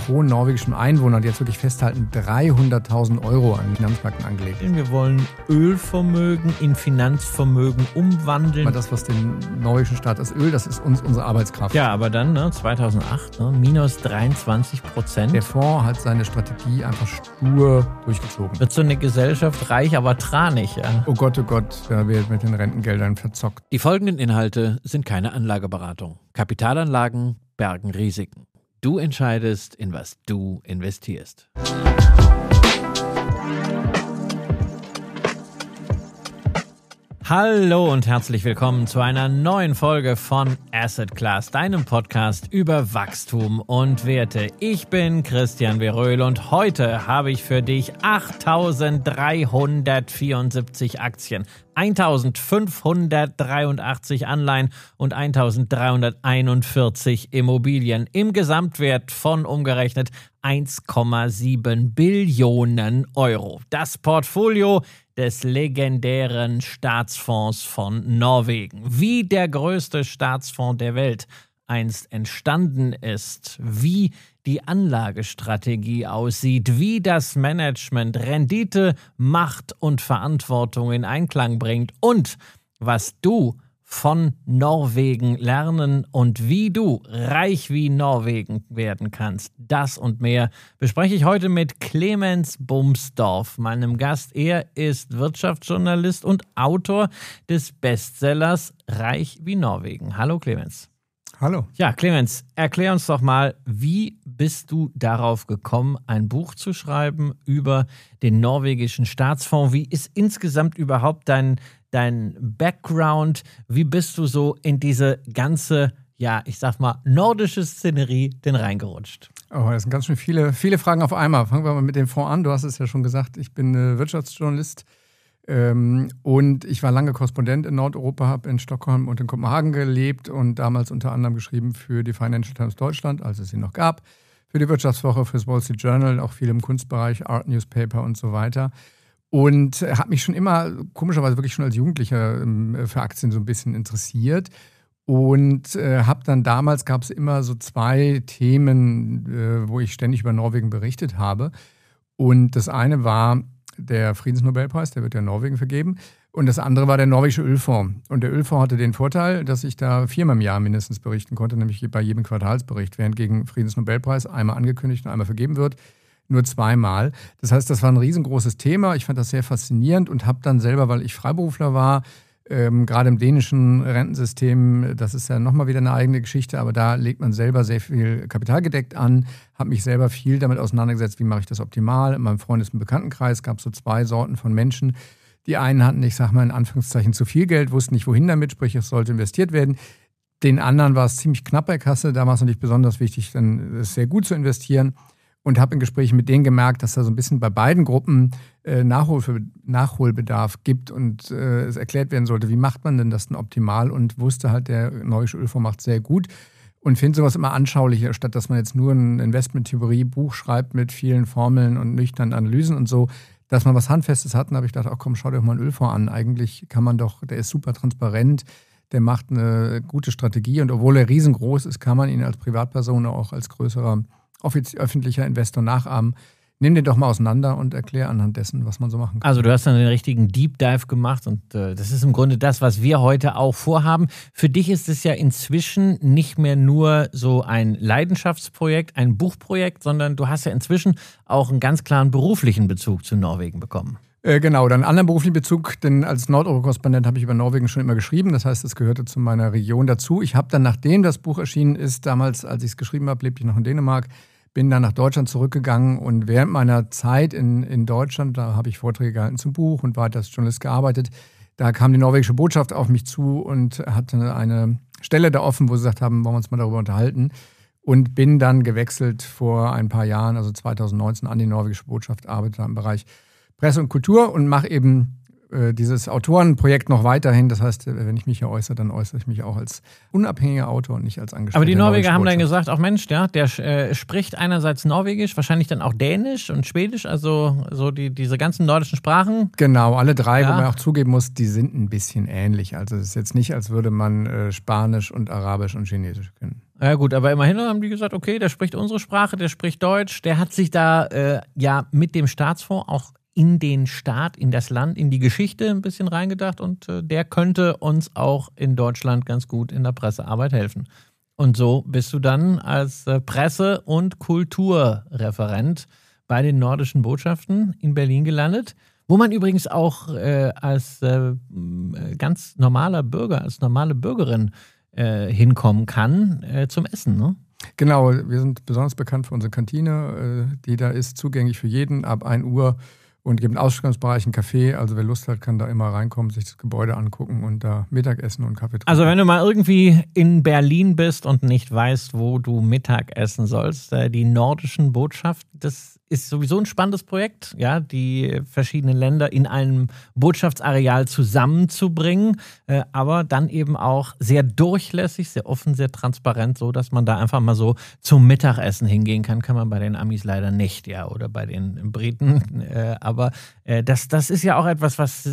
pro norwegischen Einwohner, die jetzt wirklich festhalten, 300.000 € an Finanzmärkten angelegt. Wir wollen Ölvermögen in Finanzvermögen umwandeln. Aber das, was den norwegischen Staat das Öl, das ist unsere Arbeitskraft. Ja, aber dann 2008 minus 23%. Der Fonds hat seine Strategie einfach stur durchgezogen. Wird so eine Gesellschaft reich, aber tranig. Ja. Oh Gott, da wird mit den Rentengeldern verzockt. Die folgenden Inhalte sind keine Anlageberatung. Kapitalanlagen bergen Risiken. Du entscheidest, in was du investierst. Hallo und herzlich willkommen zu einer neuen Folge von Asset Class, deinem Podcast über Wachstum und Werte. Ich bin Christian Veröhl und heute habe ich für dich 8.374 Aktien, 1.583 Anleihen und 1.341 Immobilien im Gesamtwert von umgerechnet 1,7 Billionen Euro. Das Portfolio des legendären Staatsfonds von Norwegen. Wie der größte Staatsfonds der Welt einst entstanden ist, wie die Anlagestrategie aussieht, wie das Management Rendite, Macht und Verantwortung in Einklang bringt und was du von Norwegen lernen und wie du reich wie Norwegen werden kannst. Das und mehr bespreche ich heute mit Clemens Bumsdorf, meinem Gast. Er ist Wirtschaftsjournalist und Autor des Bestsellers Reich wie Norwegen. Hallo Clemens. Hallo. Ja, Clemens, erklär uns doch mal, wie bist du darauf gekommen, ein Buch zu schreiben über den norwegischen Staatsfonds? Wie ist insgesamt überhaupt dein Background? Wie bist du so in diese ganze, ja, ich sag mal, nordische Szenerie denn reingerutscht? Oh, das sind ganz schön viele Fragen auf einmal. Fangen wir mal mit dem Fonds an. Du hast es ja schon gesagt, ich bin Wirtschaftsjournalist und ich war lange Korrespondent in Nordeuropa, habe in Stockholm und in Kopenhagen gelebt und damals unter anderem geschrieben für die Financial Times Deutschland, als es sie noch gab, für die Wirtschaftswoche, für das Wall Street Journal, auch viel im Kunstbereich, Art Newspaper und so weiter. Und habe mich schon immer, komischerweise wirklich schon als Jugendlicher für Aktien so ein bisschen interessiert. Und habe dann damals, gab es immer so zwei Themen, wo ich ständig über Norwegen berichtet habe. Und das eine war der Friedensnobelpreis, der wird ja in Norwegen vergeben. Und das andere war der norwegische Ölfonds. Und der Ölfonds hatte den Vorteil, dass ich da 4-mal im Jahr mindestens berichten konnte, nämlich bei jedem Quartalsbericht, während gegen Friedensnobelpreis einmal angekündigt und einmal vergeben wird. Nur 2-mal. Das heißt, das war ein riesengroßes Thema. Ich fand das sehr faszinierend und habe dann selber, weil ich Freiberufler war, gerade im dänischen Rentensystem, das ist ja nochmal wieder eine eigene Geschichte, aber da legt man selber sehr viel kapitalgedeckt an, habe mich selber viel damit auseinandergesetzt, wie mache ich das optimal. In meinem Freundes- und Bekanntenkreis gab es so 2 Sorten von Menschen. Die einen hatten, ich sage mal in Anführungszeichen, zu viel Geld, wussten nicht, wohin damit, sprich, es sollte investiert werden. Den anderen war es ziemlich knapp bei Kasse, da war es natürlich besonders wichtig, dann es sehr gut zu investieren. Und habe in Gesprächen mit denen gemerkt, dass da so ein bisschen bei beiden Gruppen Nachholbedarf gibt und es erklärt werden sollte, wie macht man denn das denn optimal, und wusste halt, der norwegische Ölfonds macht sehr gut und finde sowas immer anschaulicher, statt dass man jetzt nur ein Investment-Theorie-Buch schreibt mit vielen Formeln und nüchternen Analysen und so, dass man was Handfestes hat. Und da habe ich gedacht, ach komm, schau dir doch mal einen Ölfonds an. Eigentlich kann man doch, der ist super transparent, der macht eine gute Strategie und obwohl er riesengroß ist, kann man ihn als Privatperson auch als größerer öffentlicher Investor nachahmen. Nimm den doch mal auseinander und erklär anhand dessen, was man so machen kann. Also du hast dann den richtigen Deep Dive gemacht und das ist im Grunde das, was wir heute auch vorhaben. Für dich ist es ja inzwischen nicht mehr nur so ein Leidenschaftsprojekt, ein Buchprojekt, sondern du hast ja inzwischen auch einen ganz klaren beruflichen Bezug zu Norwegen bekommen. Genau, dann einen anderen beruflichen Bezug, denn als Nordeuropa-Korrespondent habe ich über Norwegen schon immer geschrieben. Das heißt, es gehörte zu meiner Region dazu. Ich habe dann, nachdem das Buch erschienen ist, damals, als ich es geschrieben habe, lebte ich noch in Dänemark, bin dann nach Deutschland zurückgegangen und während meiner Zeit in Deutschland, da habe ich Vorträge gehalten zum Buch und weiter als Journalist gearbeitet, da kam die norwegische Botschaft auf mich zu und hatte eine Stelle da offen, wo sie gesagt haben, wollen wir uns mal darüber unterhalten, und bin dann gewechselt vor ein paar Jahren, also 2019, an die norwegische Botschaft, arbeite da im Bereich Presse und Kultur und mache eben dieses Autorenprojekt noch weiterhin. Das heißt, wenn ich mich hier äußere, dann äußere ich mich auch als unabhängiger Autor und nicht als Angestellter. Aber die Norweger haben dann gesagt, auch Mensch, ja, der spricht einerseits Norwegisch, wahrscheinlich dann auch Dänisch und Schwedisch, also so diese ganzen nordischen Sprachen. Genau, alle drei, ja. Wo man auch zugeben muss, die sind ein bisschen ähnlich. Also es ist jetzt nicht, als würde man Spanisch und Arabisch und Chinesisch können. Ja gut, aber immerhin haben die gesagt, okay, der spricht unsere Sprache, der spricht Deutsch, der hat sich da mit dem Staatsfonds auch in den Staat, in das Land, in die Geschichte ein bisschen reingedacht und der könnte uns auch in Deutschland ganz gut in der Pressearbeit helfen. Und so bist du dann als Presse- und Kulturreferent bei den nordischen Botschaften in Berlin gelandet, wo man übrigens auch als ganz normaler Bürger, als normale Bürgerin hinkommen kann zum Essen, ne? Genau, wir sind besonders bekannt für unsere Kantine, die da ist zugänglich für jeden ab 1 Uhr und gibt einen Ausstellungsbereich, einen Café. Also wer Lust hat, kann da immer reinkommen, sich das Gebäude angucken und da Mittagessen und Kaffee trinken. Also wenn du mal irgendwie in Berlin bist und nicht weißt, wo du Mittag essen sollst, die nordischen Botschaften, das ist sowieso ein spannendes Projekt, ja, die verschiedenen Länder in einem Botschaftsareal zusammenzubringen, aber dann eben auch sehr durchlässig, sehr offen, sehr transparent, so dass man da einfach mal so zum Mittagessen hingehen kann man bei den Amis leider nicht, ja, oder bei den Briten, aber das ist ja auch etwas, was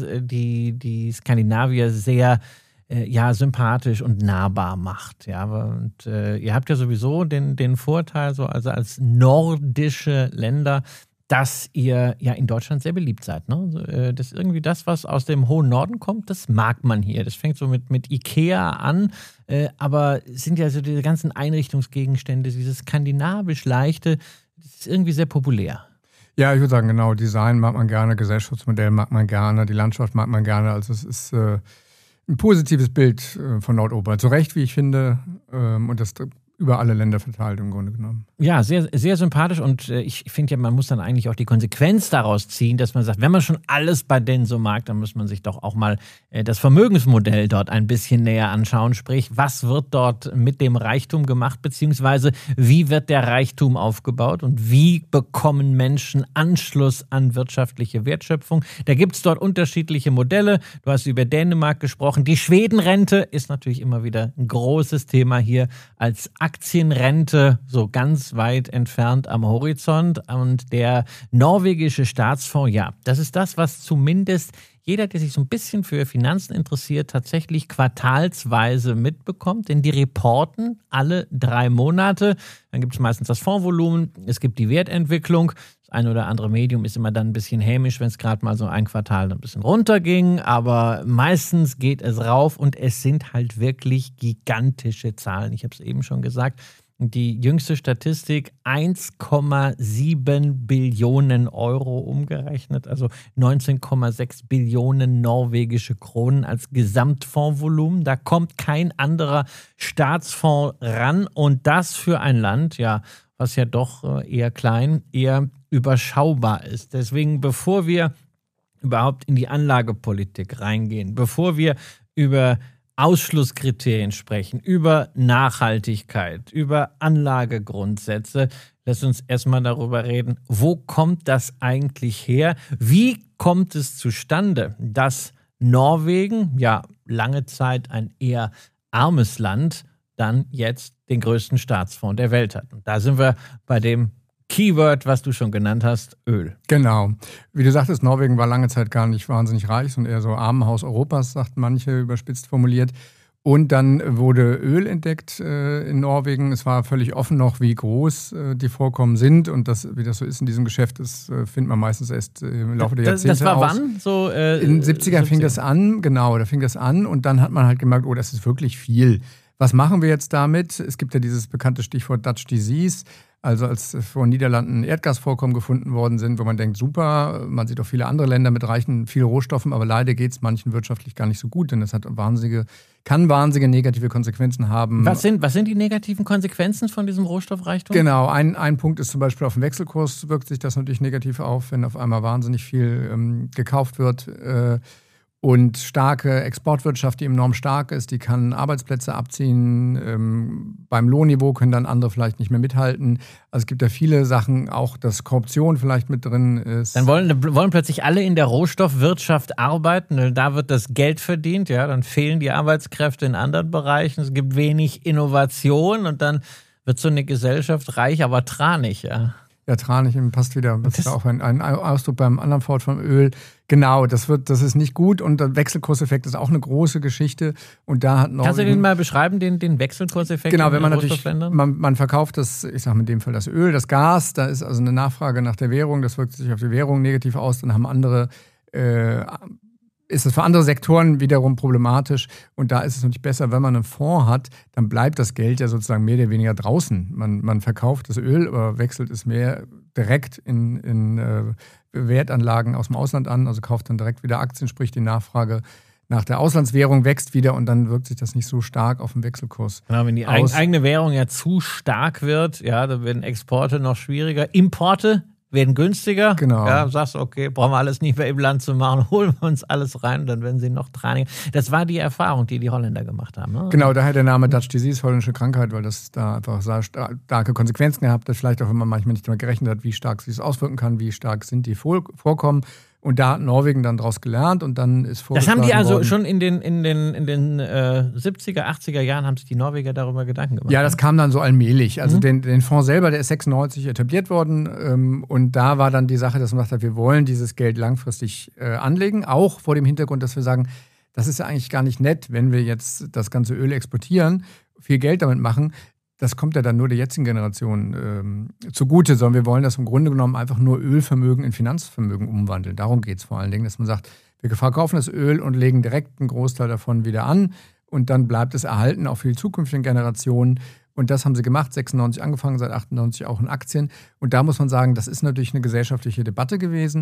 die Skandinavier sehr sympathisch und nahbar macht. Ja, und ihr habt ja sowieso den Vorteil, so also als nordische Länder, dass ihr ja in Deutschland sehr beliebt seid. Ne? Das ist irgendwie das, was aus dem hohen Norden kommt, das mag man hier. Das fängt so mit Ikea an, aber es sind ja so diese ganzen Einrichtungsgegenstände, dieses skandinavisch Leichte, das ist irgendwie sehr populär. Ja, ich würde sagen, genau, Design mag man gerne, Gesellschaftsmodell mag man gerne, die Landschaft mag man gerne, also es ist ein positives Bild von Nordeuropa. Zu Recht, wie ich finde, und das über alle Länder verteilt im Grunde genommen. Ja, sehr, sehr sympathisch und ich finde ja, man muss dann eigentlich auch die Konsequenz daraus ziehen, dass man sagt, wenn man schon alles bei denen so mag, dann muss man sich doch auch mal das Vermögensmodell dort ein bisschen näher anschauen. Sprich, was wird dort mit dem Reichtum gemacht, beziehungsweise wie wird der Reichtum aufgebaut und wie bekommen Menschen Anschluss an wirtschaftliche Wertschöpfung? Da gibt es dort unterschiedliche Modelle. Du hast über Dänemark gesprochen. Die Schwedenrente ist natürlich immer wieder ein großes Thema hier als Aktienrente so ganz weit entfernt am Horizont. Und der norwegische Staatsfonds, ja, das ist das, was zumindest jeder, der sich so ein bisschen für Finanzen interessiert, tatsächlich quartalsweise mitbekommt. Denn die reporten alle 3 Monate. Dann gibt es meistens das Fondsvolumen, es gibt die Wertentwicklung. Das eine oder andere Medium ist immer dann ein bisschen hämisch, wenn es gerade mal so ein Quartal ein bisschen runterging. Aber meistens geht es rauf und es sind halt wirklich gigantische Zahlen. Ich habe es eben schon gesagt. Die jüngste Statistik, 1,7 Billionen Euro umgerechnet, also 19,6 Billionen norwegische Kronen als Gesamtfondsvolumen. Da kommt kein anderer Staatsfonds ran und das für ein Land, ja, was ja doch eher klein, eher überschaubar ist. Deswegen, bevor wir überhaupt in die Anlagepolitik reingehen, bevor wir über Ausschlusskriterien sprechen, über Nachhaltigkeit, über Anlagegrundsätze. Lass uns erstmal darüber reden, wo kommt das eigentlich her? Wie kommt es zustande, dass Norwegen, ja lange Zeit ein eher armes Land, dann jetzt den größten Staatsfonds der Welt hat? Und da sind wir bei dem Keyword, was du schon genannt hast, Öl. Genau. Wie du sagtest, Norwegen war lange Zeit gar nicht wahnsinnig reich, sondern eher so Armenhaus Europas, sagt manche, überspitzt formuliert. Und dann wurde Öl entdeckt in Norwegen. Es war völlig offen noch, wie groß die Vorkommen sind. Und wie das so ist in diesem Geschäft, das findet man meistens erst im Laufe der Jahrzehnte Das war aus. Wann? So, in den 70ern fing das an, genau, da fing das an. Und dann hat man halt gemerkt, oh, das ist wirklich viel. Was machen wir jetzt damit? Es gibt ja dieses bekannte Stichwort Dutch Disease. Also als vor Niederlanden Erdgasvorkommen gefunden worden sind, wo man denkt, super, man sieht auch viele andere Länder mit reichen, vielen Rohstoffen, aber leider geht es manchen wirtschaftlich gar nicht so gut, denn das kann wahnsinnige negative Konsequenzen haben. Was sind die negativen Konsequenzen von diesem Rohstoffreichtum? Genau, ein Punkt ist zum Beispiel auf den Wechselkurs wirkt sich das natürlich negativ auf, wenn auf einmal wahnsinnig viel gekauft wird. Und starke Exportwirtschaft, die enorm stark ist, die kann Arbeitsplätze abziehen. Beim Lohnniveau können dann andere vielleicht nicht mehr mithalten. Also es gibt ja viele Sachen, auch dass Korruption vielleicht mit drin ist. Dann wollen plötzlich alle in der Rohstoffwirtschaft arbeiten. Da wird das Geld verdient. Ja, dann fehlen die Arbeitskräfte in anderen Bereichen. Es gibt wenig Innovation und dann wird so eine Gesellschaft reich, aber tranig. Ja. Ja, Tranich passt wieder. Das ist auch ein Ausdruck beim anderen Wort vom Öl. Genau, das ist nicht gut und der Wechselkurseffekt ist auch eine große Geschichte. Und da hat Norwegen. Kannst du den mal beschreiben, den Wechselkurseffekt? Genau, wenn man natürlich, man verkauft das, ich sage in dem Fall das Öl, das Gas, da ist also eine Nachfrage nach der Währung, das wirkt sich auf die Währung negativ aus, dann haben ist es für andere Sektoren wiederum problematisch. Und da ist es natürlich besser, wenn man einen Fonds hat, dann bleibt das Geld ja sozusagen mehr oder weniger draußen. Man verkauft das Öl, aber wechselt es mehr direkt in Wertanlagen aus dem Ausland an, also kauft dann direkt wieder Aktien, sprich die Nachfrage nach der Auslandswährung wächst wieder und dann wirkt sich das nicht so stark auf den Wechselkurs. Genau, wenn die eigene Währung ja zu stark wird, ja, dann werden Exporte noch schwieriger. Importe werden günstiger. Genau. Ja, sagst du, okay, brauchen wir alles nicht mehr im Land zu machen, holen wir uns alles rein, dann werden sie noch traniger. Das war die Erfahrung, die die Holländer gemacht haben. Ne? Genau, daher der Name Dutch Disease, holländische Krankheit, weil das da einfach sehr starke Konsequenzen gehabt hat. Vielleicht auch, wenn man manchmal nicht damit gerechnet hat, wie stark sich das auswirken kann, wie stark sind die Vorkommen. Und da hat Norwegen dann daraus gelernt und dann ist vorgeschlagen Das haben die also worden, schon in den 70er, 80er Jahren haben sich die Norweger darüber Gedanken gemacht. Ja, das kam dann so allmählich. Also den Fonds selber, der ist 96 etabliert worden und da war dann die Sache, dass man gesagt hat, wir wollen dieses Geld langfristig anlegen, auch vor dem Hintergrund, dass wir sagen, das ist ja eigentlich gar nicht nett, wenn wir jetzt das ganze Öl exportieren, viel Geld damit machen. Das kommt ja dann nur der jetzigen Generation zugute, sondern wir wollen das im Grunde genommen einfach nur Ölvermögen in Finanzvermögen umwandeln. Darum geht es vor allen Dingen, dass man sagt, wir verkaufen das Öl und legen direkt einen Großteil davon wieder an und dann bleibt es erhalten, auch für die zukünftigen Generationen. Und das haben sie gemacht, 96 angefangen, seit 98 auch in Aktien. Und da muss man sagen, das ist natürlich eine gesellschaftliche Debatte gewesen.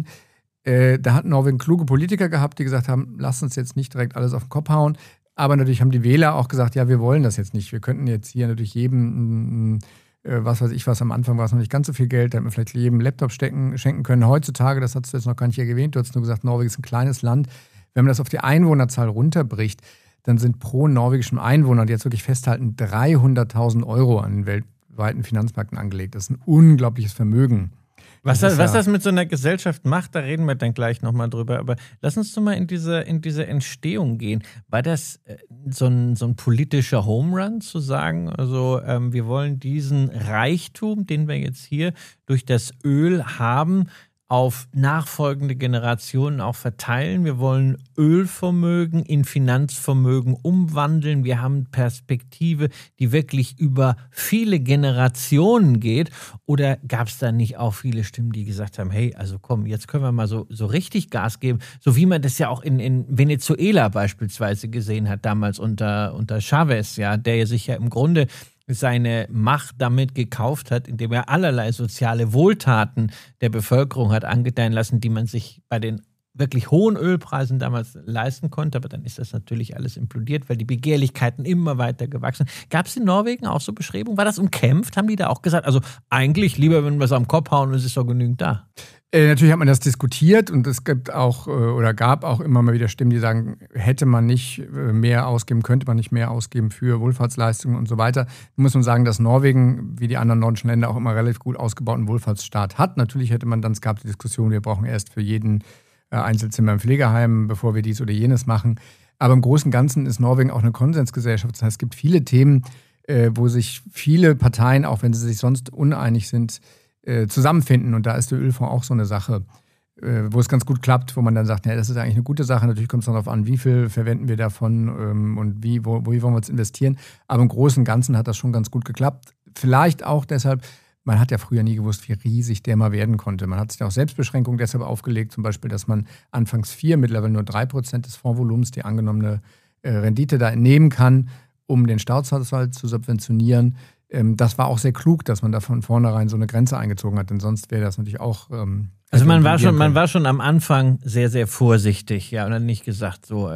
Da hat Norwegen kluge Politiker gehabt, die gesagt haben, lasst uns jetzt nicht direkt alles auf den Kopf hauen. Aber natürlich haben die Wähler auch gesagt, ja, wir wollen das jetzt nicht. Wir könnten jetzt hier natürlich jedem, was weiß ich was, am Anfang war es noch nicht ganz so viel Geld, da hätten wir vielleicht jedem Laptop schenken können. Heutzutage, das hast du jetzt noch gar nicht erwähnt, du hast nur gesagt, Norwegen ist ein kleines Land. Wenn man das auf die Einwohnerzahl runterbricht, dann sind pro norwegischen Einwohner, die jetzt wirklich festhalten, 300.000 Euro an den weltweiten Finanzmärkten angelegt. Das ist ein unglaubliches Vermögen. Was das mit so einer Gesellschaft macht, da reden wir dann gleich nochmal drüber. Aber lass uns doch mal in diese Entstehung gehen. War das so ein politischer Home Run, zu sagen, also wir wollen diesen Reichtum, den wir jetzt hier durch das Öl haben, auf nachfolgende Generationen auch verteilen. Wir wollen Ölvermögen in Finanzvermögen umwandeln. Wir haben Perspektive, die wirklich über viele Generationen geht. Oder gab es da nicht auch viele Stimmen, die gesagt haben, hey, also komm, jetzt können wir mal so richtig Gas geben, so wie man das ja auch in Venezuela beispielsweise gesehen hat, damals unter Chavez, ja, der sich ja im Grunde seine Macht damit gekauft hat, indem er allerlei soziale Wohltaten der Bevölkerung hat angedeihen lassen, die man sich bei den wirklich hohen Ölpreisen damals leisten konnte. Aber dann ist das natürlich alles implodiert, weil die Begehrlichkeiten immer weiter gewachsen sind. Gab es in Norwegen auch so Bestrebungen? War das umkämpft? Haben die da auch gesagt, also eigentlich lieber, wenn wir es am Kopf hauen und es ist doch genügend da? Natürlich hat man das diskutiert und es gibt auch oder gab auch immer mal wieder Stimmen, die sagen, hätte man nicht mehr ausgeben, könnte man nicht mehr ausgeben für Wohlfahrtsleistungen und so weiter. Da muss man sagen, dass Norwegen, wie die anderen nordischen Länder, auch immer relativ gut ausgebauten Wohlfahrtsstaat hat. Natürlich hätte man dann, es gab die Diskussion, wir brauchen erst für jeden Einzelzimmer im Pflegeheim, bevor wir dies oder jenes machen. Aber im Großen und Ganzen ist Norwegen auch eine Konsensgesellschaft. Das heißt, es gibt viele Themen, wo sich viele Parteien, auch wenn sie sich sonst uneinig sind, zusammenfinden. Und da ist der Ölfonds auch so eine Sache, wo es ganz gut klappt, wo man dann sagt, ja, das ist eigentlich eine gute Sache. Natürlich kommt es darauf an, wie viel verwenden wir davon und wie wollen wir es investieren. Aber im Großen und Ganzen hat das schon ganz gut geklappt. Vielleicht auch deshalb, man hat ja früher nie gewusst, wie riesig der mal werden konnte. Man hat sich auch Selbstbeschränkungen deshalb aufgelegt, zum Beispiel, dass man anfangs 4, mittlerweile nur 3% des Fondsvolumens, die angenommene Rendite da entnehmen kann, um den Staatshaushalt zu subventionieren. Das war auch sehr klug, dass man da von vornherein so eine Grenze eingezogen hat, denn sonst wäre das natürlich auch. Also man war schon am Anfang sehr, sehr vorsichtig, ja, und hat nicht gesagt, so,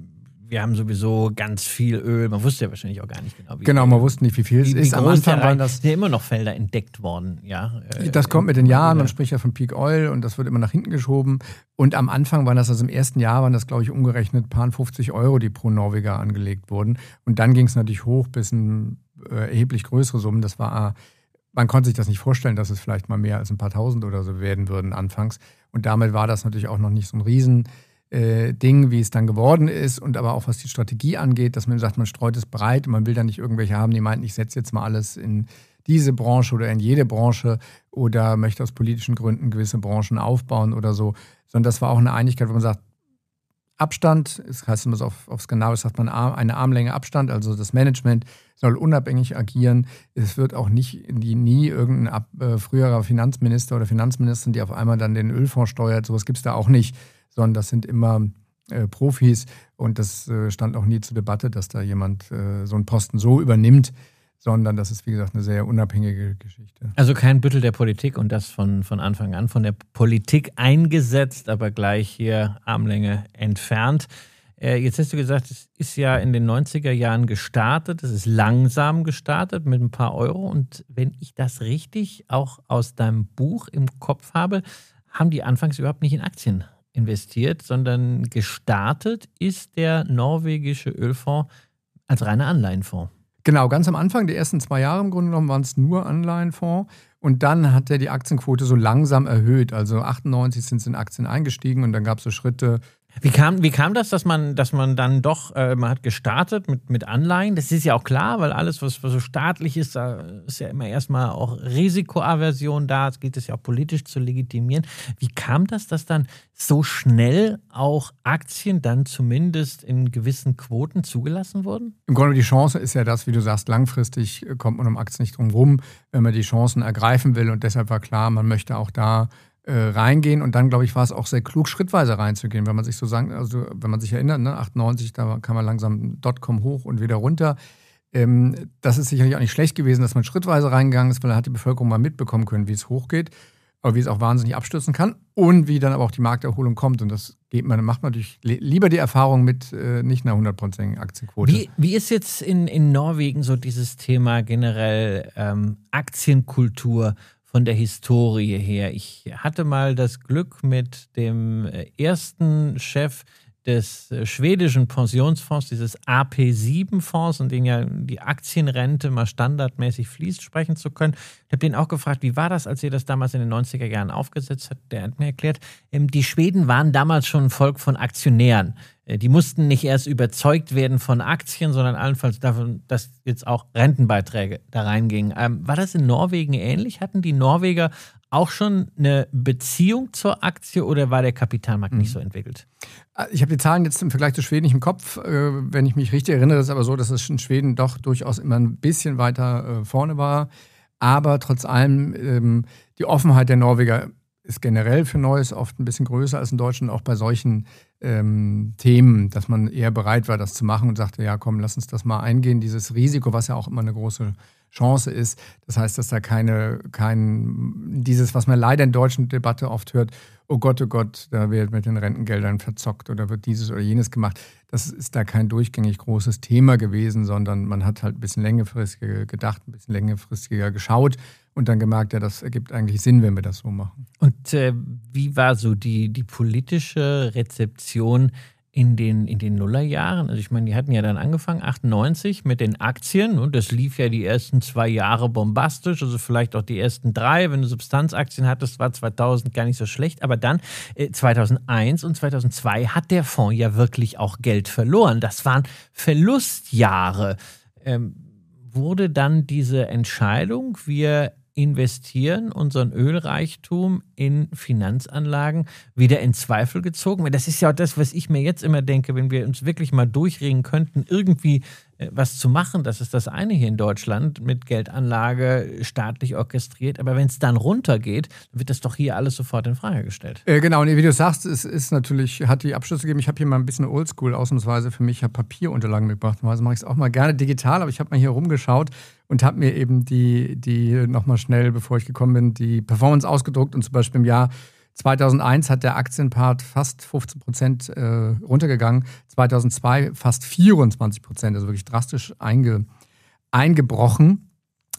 wir haben sowieso ganz viel Öl. Man wusste ja wahrscheinlich auch gar nicht genau, wie Genau, man wusste nicht, wie viel es ist. Am Anfang waren das ja immer noch Felder entdeckt worden, ja. Das kommt mit den Jahren, man spricht ja von Peak Oil und das wird immer nach hinten geschoben. Und am Anfang waren das, also im ersten Jahr waren das, glaube ich, umgerechnet paar 50 Euro, die pro Norweger angelegt wurden. Und dann ging es natürlich hoch bis erheblich größere Summen. Das war, man konnte sich das nicht vorstellen, dass es vielleicht mal mehr als ein paar Tausend oder so werden würden anfangs. Und damit war das natürlich auch noch nicht so ein Riesending, wie es dann geworden ist. Und aber auch was die Strategie angeht, dass man sagt, man streut es breit und man will dann nicht irgendwelche haben, die meinten, ich setze jetzt mal alles in diese Branche oder in jede Branche oder möchte aus politischen Gründen gewisse Branchen aufbauen oder so, sondern das war auch eine Einigkeit, wo man sagt, Abstand, das heißt immer so auf Skandinavisch sagt man eine Armlänge Abstand, also das Management soll unabhängig agieren. Es wird auch nie irgendein früherer Finanzminister oder Finanzministerin, die auf einmal dann den Ölfonds steuert, sowas gibt es da auch nicht, sondern das sind immer Profis und das stand auch nie zur Debatte, dass da jemand so einen Posten so übernimmt, sondern das ist, wie gesagt, eine sehr unabhängige Geschichte. Also kein Büttel der Politik und das von Anfang an von der Politik eingesetzt, aber gleich hier Armlänge entfernt. Jetzt hast du gesagt, es ist ja in den 90er Jahren gestartet, es ist langsam gestartet mit ein paar Euro und wenn ich das richtig auch aus deinem Buch im Kopf habe, haben die anfangs überhaupt nicht in Aktien investiert, sondern gestartet ist der norwegische Ölfonds als reiner Anleihenfonds. Genau, ganz am Anfang, die ersten 2 Jahre im Grunde genommen, waren es nur Anleihenfonds. Und dann hat er die Aktienquote so langsam erhöht. Also 98 sind sie in Aktien eingestiegen und dann gab es so Schritte. Wie kam das, dass man dann doch, man hat gestartet mit Anleihen? Das ist ja auch klar, weil alles, was so staatlich ist, da ist ja immer erstmal auch Risikoaversion da. Es geht es ja auch politisch zu legitimieren. Wie kam das, dass dann so schnell auch Aktien dann zumindest in gewissen Quoten zugelassen wurden? Im Grunde die Chance ist ja das, wie du sagst, langfristig kommt man um Aktien nicht drum rum, wenn man die Chancen ergreifen will. Und deshalb war klar, man möchte auch da reingehen und dann, glaube ich, war es auch sehr klug, schrittweise reinzugehen, wenn man sich so sagt, also wenn man sich erinnert, ne, 98, da kam man langsam Dotcom hoch und wieder runter. Das ist sicherlich auch nicht schlecht gewesen, dass man schrittweise reingegangen ist, weil dann hat die Bevölkerung mal mitbekommen können, wie es hochgeht, aber wie es auch wahnsinnig abstürzen kann und wie dann aber auch die Markterholung kommt und das macht man natürlich lieber die Erfahrung mit nicht einer 100%igen Aktienquote. Wie ist jetzt in Norwegen so dieses Thema generell Aktienkultur von der Historie her? Ich hatte mal das Glück, mit dem ersten Chef des schwedischen Pensionsfonds, dieses AP7-Fonds, in dem ja die Aktienrente mal standardmäßig fließt, sprechen zu können. Ich habe den auch gefragt, wie war das, als ihr das damals in den 90er Jahren aufgesetzt habt? Der hat mir erklärt, die Schweden waren damals schon ein Volk von Aktionären. Die mussten nicht erst überzeugt werden von Aktien, sondern allenfalls davon, dass jetzt auch Rentenbeiträge da reingingen. War das in Norwegen ähnlich? Hatten die Norweger auch schon eine Beziehung zur Aktie oder war der Kapitalmarkt nicht so entwickelt? Ich habe die Zahlen jetzt im Vergleich zu Schweden nicht im Kopf. Wenn ich mich richtig erinnere, ist es aber so, dass es in Schweden doch durchaus immer ein bisschen weiter vorne war. Aber trotz allem, die Offenheit der Norweger ist generell für Neues oft ein bisschen größer als in Deutschland, auch bei solchen Themen, dass man eher bereit war, das zu machen und sagte, ja komm, lass uns das mal eingehen. Dieses Risiko, was ja auch immer eine große Chance ist. Das heißt, dass da dieses, was man leider in der deutschen Debatte oft hört, oh Gott, da wird mit den Rentengeldern verzockt oder wird dieses oder jenes gemacht. Das ist da kein durchgängig großes Thema gewesen, sondern man hat halt ein bisschen längerfristiger gedacht, ein bisschen längerfristiger geschaut und dann gemerkt, ja, das ergibt eigentlich Sinn, wenn wir das so machen. Und wie war so die politische Rezeption in den Nullerjahren? Also ich meine, die hatten ja dann angefangen, 98 mit den Aktien und das lief ja die ersten 2 Jahre bombastisch, also vielleicht auch die ersten 3, wenn du Substanzaktien hattest, war 2000 gar nicht so schlecht, aber dann 2001 und 2002 hat der Fonds ja wirklich auch Geld verloren. Das waren Verlustjahre. Wurde dann diese Entscheidung, wir investieren unseren Ölreichtum in Finanzanlagen wieder in Zweifel gezogen? Das ist ja auch das, was ich mir jetzt immer denke, wenn wir uns wirklich mal durchregen könnten, irgendwie was zu machen. Das ist das eine hier in Deutschland mit Geldanlage staatlich orchestriert. Aber wenn es dann runtergeht, wird das doch hier alles sofort in Frage gestellt. Genau, und wie du sagst, es ist natürlich, hat die Abschlüsse gegeben. Ich habe hier mal ein bisschen oldschool ausnahmsweise für mich, ich habe Papierunterlagen mitgebracht. Also mache ich es auch mal gerne digital, aber ich habe mal hier rumgeschaut und habe mir eben die nochmal schnell, bevor ich gekommen bin, die Performance ausgedruckt und zum Beispiel im Jahr 2001 hat der Aktienpart fast 15% runtergegangen, 2002 fast 24%, also wirklich drastisch eingebrochen.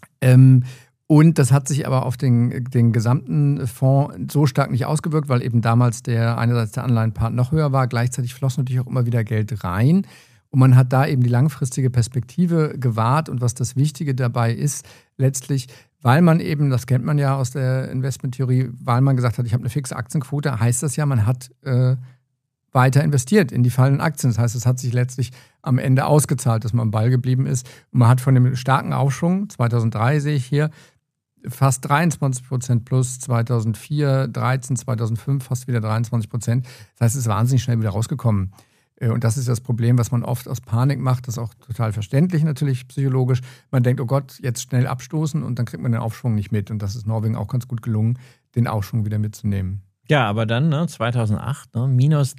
Und das hat sich aber auf den gesamten Fonds so stark nicht ausgewirkt, weil eben damals einerseits der Anleihenpart noch höher war, gleichzeitig floss natürlich auch immer wieder Geld rein. Und man hat da eben die langfristige Perspektive gewahrt. Und was das Wichtige dabei ist, letztlich, weil man eben, das kennt man ja aus der Investmenttheorie, weil man gesagt hat, ich habe eine fixe Aktienquote, heißt das ja, man hat weiter investiert in die fallenden Aktien. Das heißt, es hat sich letztlich am Ende ausgezahlt, dass man am Ball geblieben ist. Und man hat von dem starken Aufschwung, 2003 sehe ich hier, fast 23% plus, 2004, 13, 2005 fast wieder 23%. Das heißt, es ist wahnsinnig schnell wieder rausgekommen. Und das ist das Problem, was man oft aus Panik macht. Das ist auch total verständlich natürlich psychologisch. Man denkt, oh Gott, jetzt schnell abstoßen und dann kriegt man den Aufschwung nicht mit. Und das ist Norwegen auch ganz gut gelungen, den Aufschwung wieder mitzunehmen. Ja, aber dann 2008 minus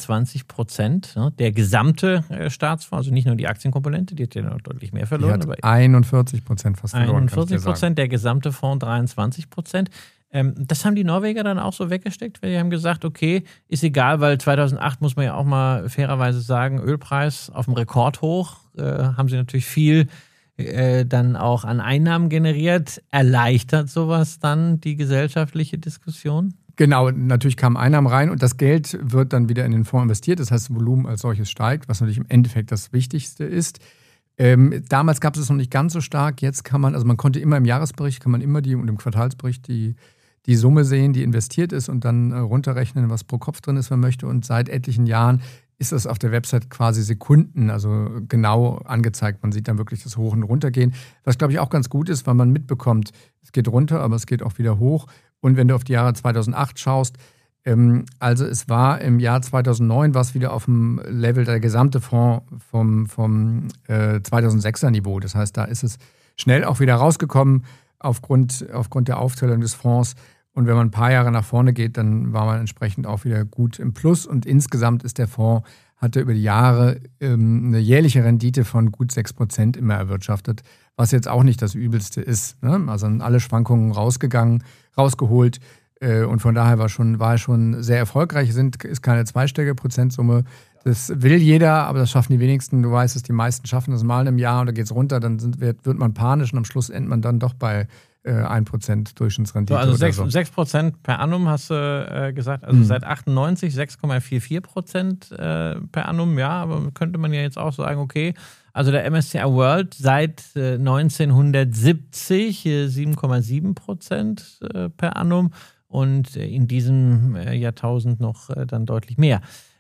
23%. Der gesamte Staatsfonds, also nicht nur die Aktienkomponente, die hat ja noch deutlich mehr verloren. Die hat 41% fast verloren. 41%, der gesamte Fonds 23%. Das haben die Norweger dann auch so weggesteckt, weil die haben gesagt, okay, ist egal, weil 2008 muss man ja auch mal fairerweise sagen, Ölpreis auf dem Rekordhoch, haben sie natürlich viel dann auch an Einnahmen generiert. Erleichtert sowas dann die gesellschaftliche Diskussion? Genau, natürlich kamen Einnahmen rein und das Geld wird dann wieder in den Fonds investiert. Das heißt, das Volumen als solches steigt, was natürlich im Endeffekt das Wichtigste ist. Damals gab es es noch nicht ganz so stark. Jetzt kann man, also man konnte immer im Jahresbericht, kann man immer und im Quartalsbericht die Summe sehen, die investiert ist und dann runterrechnen, was pro Kopf drin ist, wenn man möchte. Und seit etlichen Jahren ist das auf der Website quasi Sekunden, also genau angezeigt. Man sieht dann wirklich das Hoch- und Runtergehen, was, glaube ich, auch ganz gut ist, weil man mitbekommt, es geht runter, aber es geht auch wieder hoch. Und wenn du auf die Jahre 2008 schaust, also es war im Jahr 2009, war es wieder auf dem Level der gesamte Fonds vom 2006er Niveau. Das heißt, da ist es schnell auch wieder rausgekommen aufgrund der Aufteilung des Fonds. Und wenn man ein paar Jahre nach vorne geht, dann war man entsprechend auch wieder gut im Plus. Und insgesamt ist der Fonds, hatte über die Jahre eine jährliche Rendite von gut 6% immer erwirtschaftet, was jetzt auch nicht das Übelste ist. Ne? Also alle Schwankungen rausgeholt. Und von daher war er schon sehr erfolgreich. Ist keine zweistellige Prozentsumme. Das will jeder, aber das schaffen die wenigsten. Du weißt es, die meisten schaffen das mal im Jahr und da geht es runter, dann wird man panisch und am Schluss endet man dann doch bei 1% Durchschnittsrendite. So, also 6% per annum hast du gesagt, also seit 98 6,44% per annum, ja, aber könnte man ja jetzt auch sagen, okay, also der MSCI World seit 1970 7,7% per annum und in diesem Jahrtausend noch dann deutlich mehr.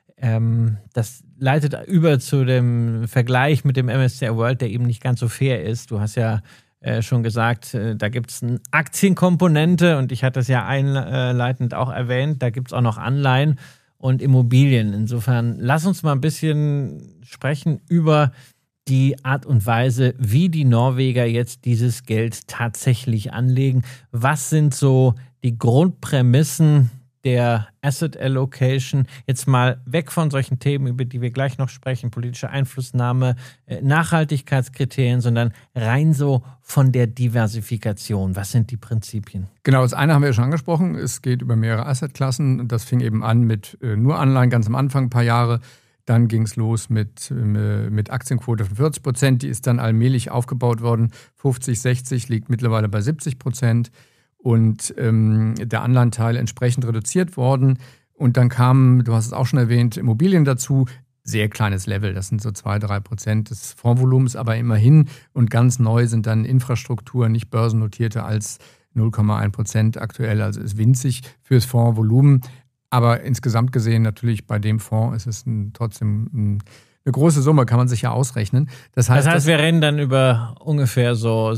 Das leitet über zu dem Vergleich mit dem MSCI World, der eben nicht ganz so fair ist. Du hast ja schon gesagt, da gibt es eine Aktienkomponente und ich hatte es ja einleitend auch erwähnt, da gibt es auch noch Anleihen und Immobilien. Insofern lass uns mal ein bisschen sprechen über die Art und Weise, wie die Norweger jetzt dieses Geld tatsächlich anlegen. Was sind so die Grundprämissen der Asset Allocation, jetzt mal weg von solchen Themen, über die wir gleich noch sprechen, politische Einflussnahme, Nachhaltigkeitskriterien, sondern rein so von der Diversifikation. Was sind die Prinzipien? Genau, das eine haben wir ja schon angesprochen. Es geht über mehrere Assetklassen. Das fing eben an mit nur Anleihen ganz am Anfang, ein paar Jahre. Dann ging es los mit Aktienquote von 40%. Die ist dann allmählich aufgebaut worden. 50, 60, liegt mittlerweile bei 70%. Und der Anleihenteil entsprechend reduziert worden. Und dann kamen, du hast es auch schon erwähnt, Immobilien dazu. Sehr kleines Level, das sind so 2-3% des Fondsvolumens, aber immerhin. Und ganz neu sind dann Infrastruktur, nicht börsennotierte, als 0,1% aktuell. Also ist winzig fürs Fondsvolumen. Aber insgesamt gesehen natürlich bei dem Fonds ist es trotzdem eine große Summe, kann man sich ja ausrechnen. Das heißt, wir reden dann über ungefähr so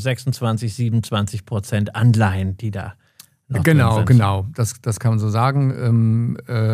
26-27% Anleihen, die da noch drin sind. Genau. Das kann man so sagen.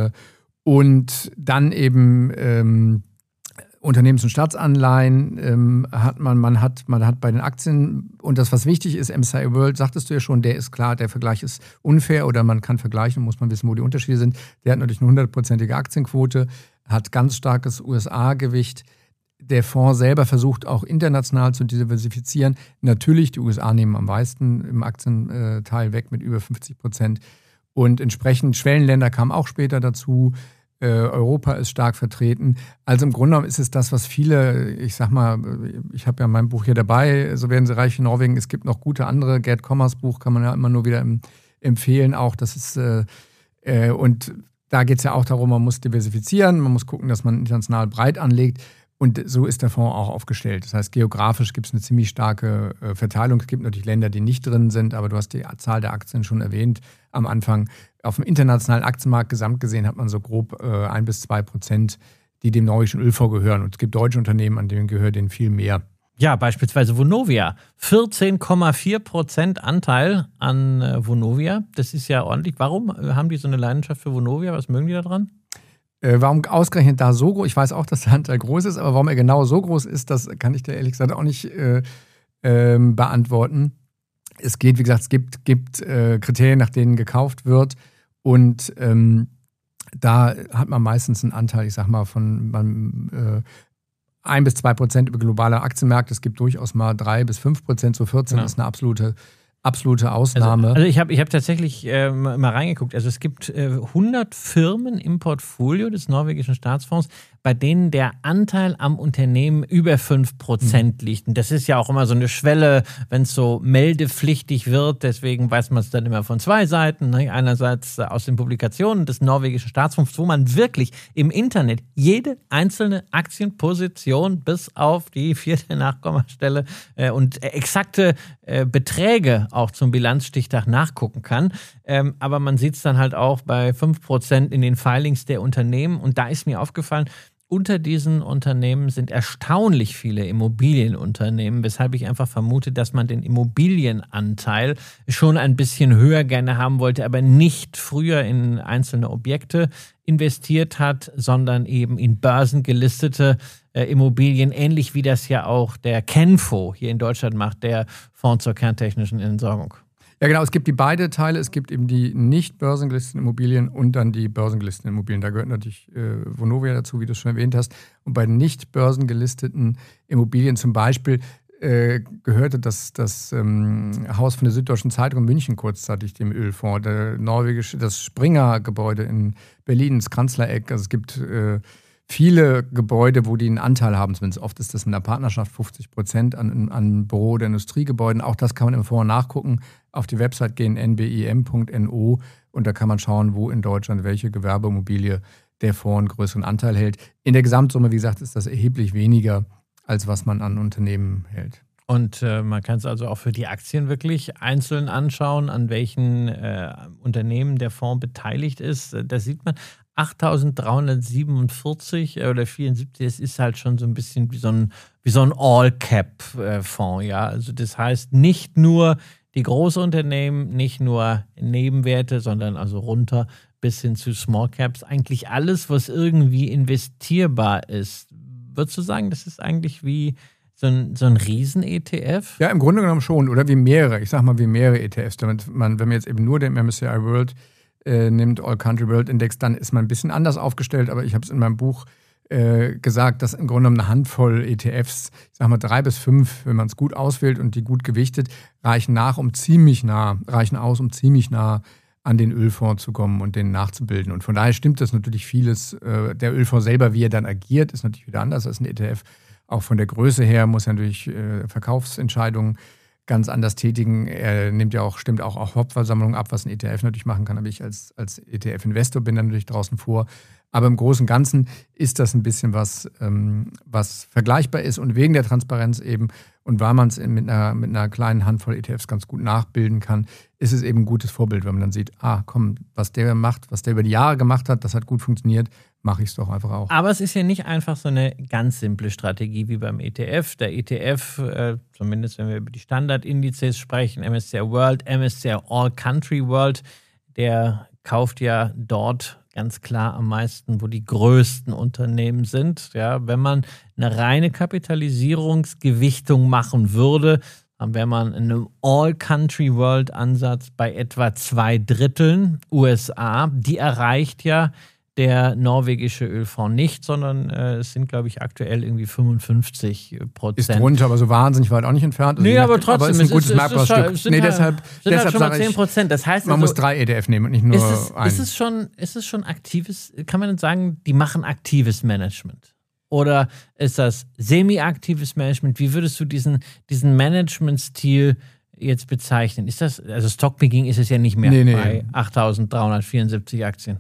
Und dann eben Unternehmens- und Staatsanleihen hat man hat bei den Aktien, und das, was wichtig ist, MSCI World, sagtest du ja schon, der ist klar, der Vergleich ist unfair oder man kann vergleichen, muss man wissen, wo die Unterschiede sind. Der hat natürlich eine 100%ige Aktienquote, hat ganz starkes USA-Gewicht. Der Fonds selber versucht auch international zu diversifizieren. Natürlich, die USA nehmen am meisten im Aktienteil weg mit über 50%. Und entsprechend Schwellenländer kamen auch später dazu. Europa ist stark vertreten. Also im Grunde genommen ist es das, was viele, ich sag mal, ich habe ja mein Buch hier dabei, So werden sie reich in Norwegen. Es gibt noch gute andere, Gerd Kommers Buch kann man ja immer nur wieder empfehlen auch. Das ist, und da geht es ja auch darum, man muss diversifizieren, man muss gucken, dass man international breit anlegt. Und so ist der Fonds auch aufgestellt. Das heißt, geografisch gibt es eine ziemlich starke Verteilung. Es gibt natürlich Länder, die nicht drin sind, aber du hast die Zahl der Aktien schon erwähnt am Anfang. Auf dem internationalen Aktienmarkt gesamt gesehen hat man so grob 1-2%, die dem norwegischen Ölfonds gehören. Und es gibt deutsche Unternehmen, an denen gehört denen viel mehr. Ja, beispielsweise Vonovia. 14,4% Anteil an Vonovia. Das ist ja ordentlich. Warum haben die so eine Leidenschaft für Vonovia? Was mögen die da dran? Warum ausgerechnet da so groß? Ich weiß auch, dass der Anteil groß ist, aber warum er genau so groß ist, das kann ich dir ehrlich gesagt auch nicht beantworten. Es geht, wie gesagt, es gibt Kriterien, nach denen gekauft wird. Und da hat man meistens einen Anteil, ich sag mal, von 1-2% über globale Aktienmärkte. Es gibt durchaus mal 3-5%, so 14 ist eine absolute Ausnahme. Also ich hab tatsächlich mal reingeguckt. Also es gibt 100 Firmen im Portfolio des norwegischen Staatsfonds, bei denen der Anteil am Unternehmen über 5% liegt. Und das ist ja auch immer so eine Schwelle, wenn es so meldepflichtig wird. Deswegen weiß man es dann immer von zwei Seiten. Ne? Einerseits aus den Publikationen des norwegischen Staatsfonds, wo man wirklich im Internet jede einzelne Aktienposition bis auf die 4. Nachkommastelle und exakte Beträge auch zum Bilanzstichtag nachgucken kann. Aber man sieht es dann halt auch bei 5% in den Filings der Unternehmen. Und da ist mir aufgefallen, unter diesen Unternehmen sind erstaunlich viele Immobilienunternehmen, weshalb ich einfach vermute, dass man den Immobilienanteil schon ein bisschen höher gerne haben wollte, aber nicht früher in einzelne Objekte investiert hat, sondern eben in börsengelistete Immobilien, ähnlich wie das ja auch der Kenfo hier in Deutschland macht, der Fonds zur kerntechnischen Entsorgung. Ja, genau. Es gibt die beide Teile. Es gibt eben die nicht börsengelisteten Immobilien und dann die börsengelisteten Immobilien. Da gehört natürlich Vonovia dazu, wie du es schon erwähnt hast. Und bei den nicht börsengelisteten Immobilien zum Beispiel gehörte das Haus von der Süddeutschen Zeitung in München kurzzeitig dem Ölfonds. Das Springer-Gebäude in Berlin, das Kanzlereck. Also es gibt viele Gebäude, wo die einen Anteil haben, zumindest oft ist das in der Partnerschaft 50% an Büro- oder Industriegebäuden. Auch das kann man im Fonds nachgucken. Auf die Website gehen, nbim.no, und da kann man schauen, wo in Deutschland welche Gewerbeimmobilie der Fonds einen größeren Anteil hält. In der Gesamtsumme, wie gesagt, ist das erheblich weniger, als was man an Unternehmen hält. Und man kann es also auch für die Aktien wirklich einzeln anschauen, an welchen Unternehmen der Fonds beteiligt ist. Da sieht man 8.347 oder 74, das ist halt schon so ein bisschen wie so ein All-Cap-Fonds. Ja? Also das heißt nicht nur die Großunternehmen, nicht nur Nebenwerte, sondern also runter bis hin zu Small Caps. Eigentlich alles, was irgendwie investierbar ist. Würdest du sagen, das ist eigentlich wie so ein Riesen-ETF? Ja, im Grunde genommen schon. Oder wie mehrere. Ich sag mal, wie mehrere ETFs. Wenn man jetzt eben nur den MSCI World nimmt, All Country World Index, dann ist man ein bisschen anders aufgestellt. Aber ich habe es in meinem Buch gesagt, dass im Grunde genommen eine Handvoll ETFs, ich sag mal 3 bis 5, wenn man es gut auswählt und die gut gewichtet, reichen aus, um ziemlich nah an den Ölfonds zu kommen und den nachzubilden. Und von daher stimmt das natürlich vieles. Der Ölfonds selber, wie er dann agiert, ist natürlich wieder anders als ein ETF. Auch von der Größe her muss er natürlich Verkaufsentscheidungen ganz anders tätigen. Er stimmt auch Hauptversammlungen ab, was ein ETF natürlich machen kann. Aber ich als ETF-Investor bin dann natürlich draußen vor. Aber im Großen und Ganzen ist das ein bisschen was vergleichbar ist. Und wegen der Transparenz eben und weil man es mit einer kleinen Handvoll ETFs ganz gut nachbilden kann, ist es eben ein gutes Vorbild, wenn man dann sieht, was der macht, was der über die Jahre gemacht hat, das hat gut funktioniert, mache ich es doch einfach auch. Aber es ist ja nicht einfach so eine ganz simple Strategie wie beim ETF. Der ETF, zumindest wenn wir über die Standardindizes sprechen, MSCI World, MSCI All Country World, der kauft ja dort ganz klar am meisten, wo die größten Unternehmen sind. Ja, wenn man eine reine Kapitalisierungsgewichtung machen würde, dann wäre man in einem All-Country-World-Ansatz bei etwa 2/3 USA. Die erreicht ja der norwegische Ölfonds nicht, sondern es sind, glaube ich, aktuell irgendwie 55%. Ist drunter, aber so wahnsinnig weit auch nicht entfernt. Nee, aber trotzdem. Aber ist ein gutes Merkmalstück. Deshalb schon mal 10%. Das heißt, man muss 3 ETF nehmen und nicht nur einen. Ist es schon aktives, kann man denn sagen, die machen aktives Management? Oder ist das semi-aktives Management? Wie würdest du diesen Management-Stil jetzt bezeichnen? Ist das, also Stockpicking ist es ja nicht mehr bei 8.374 Aktien.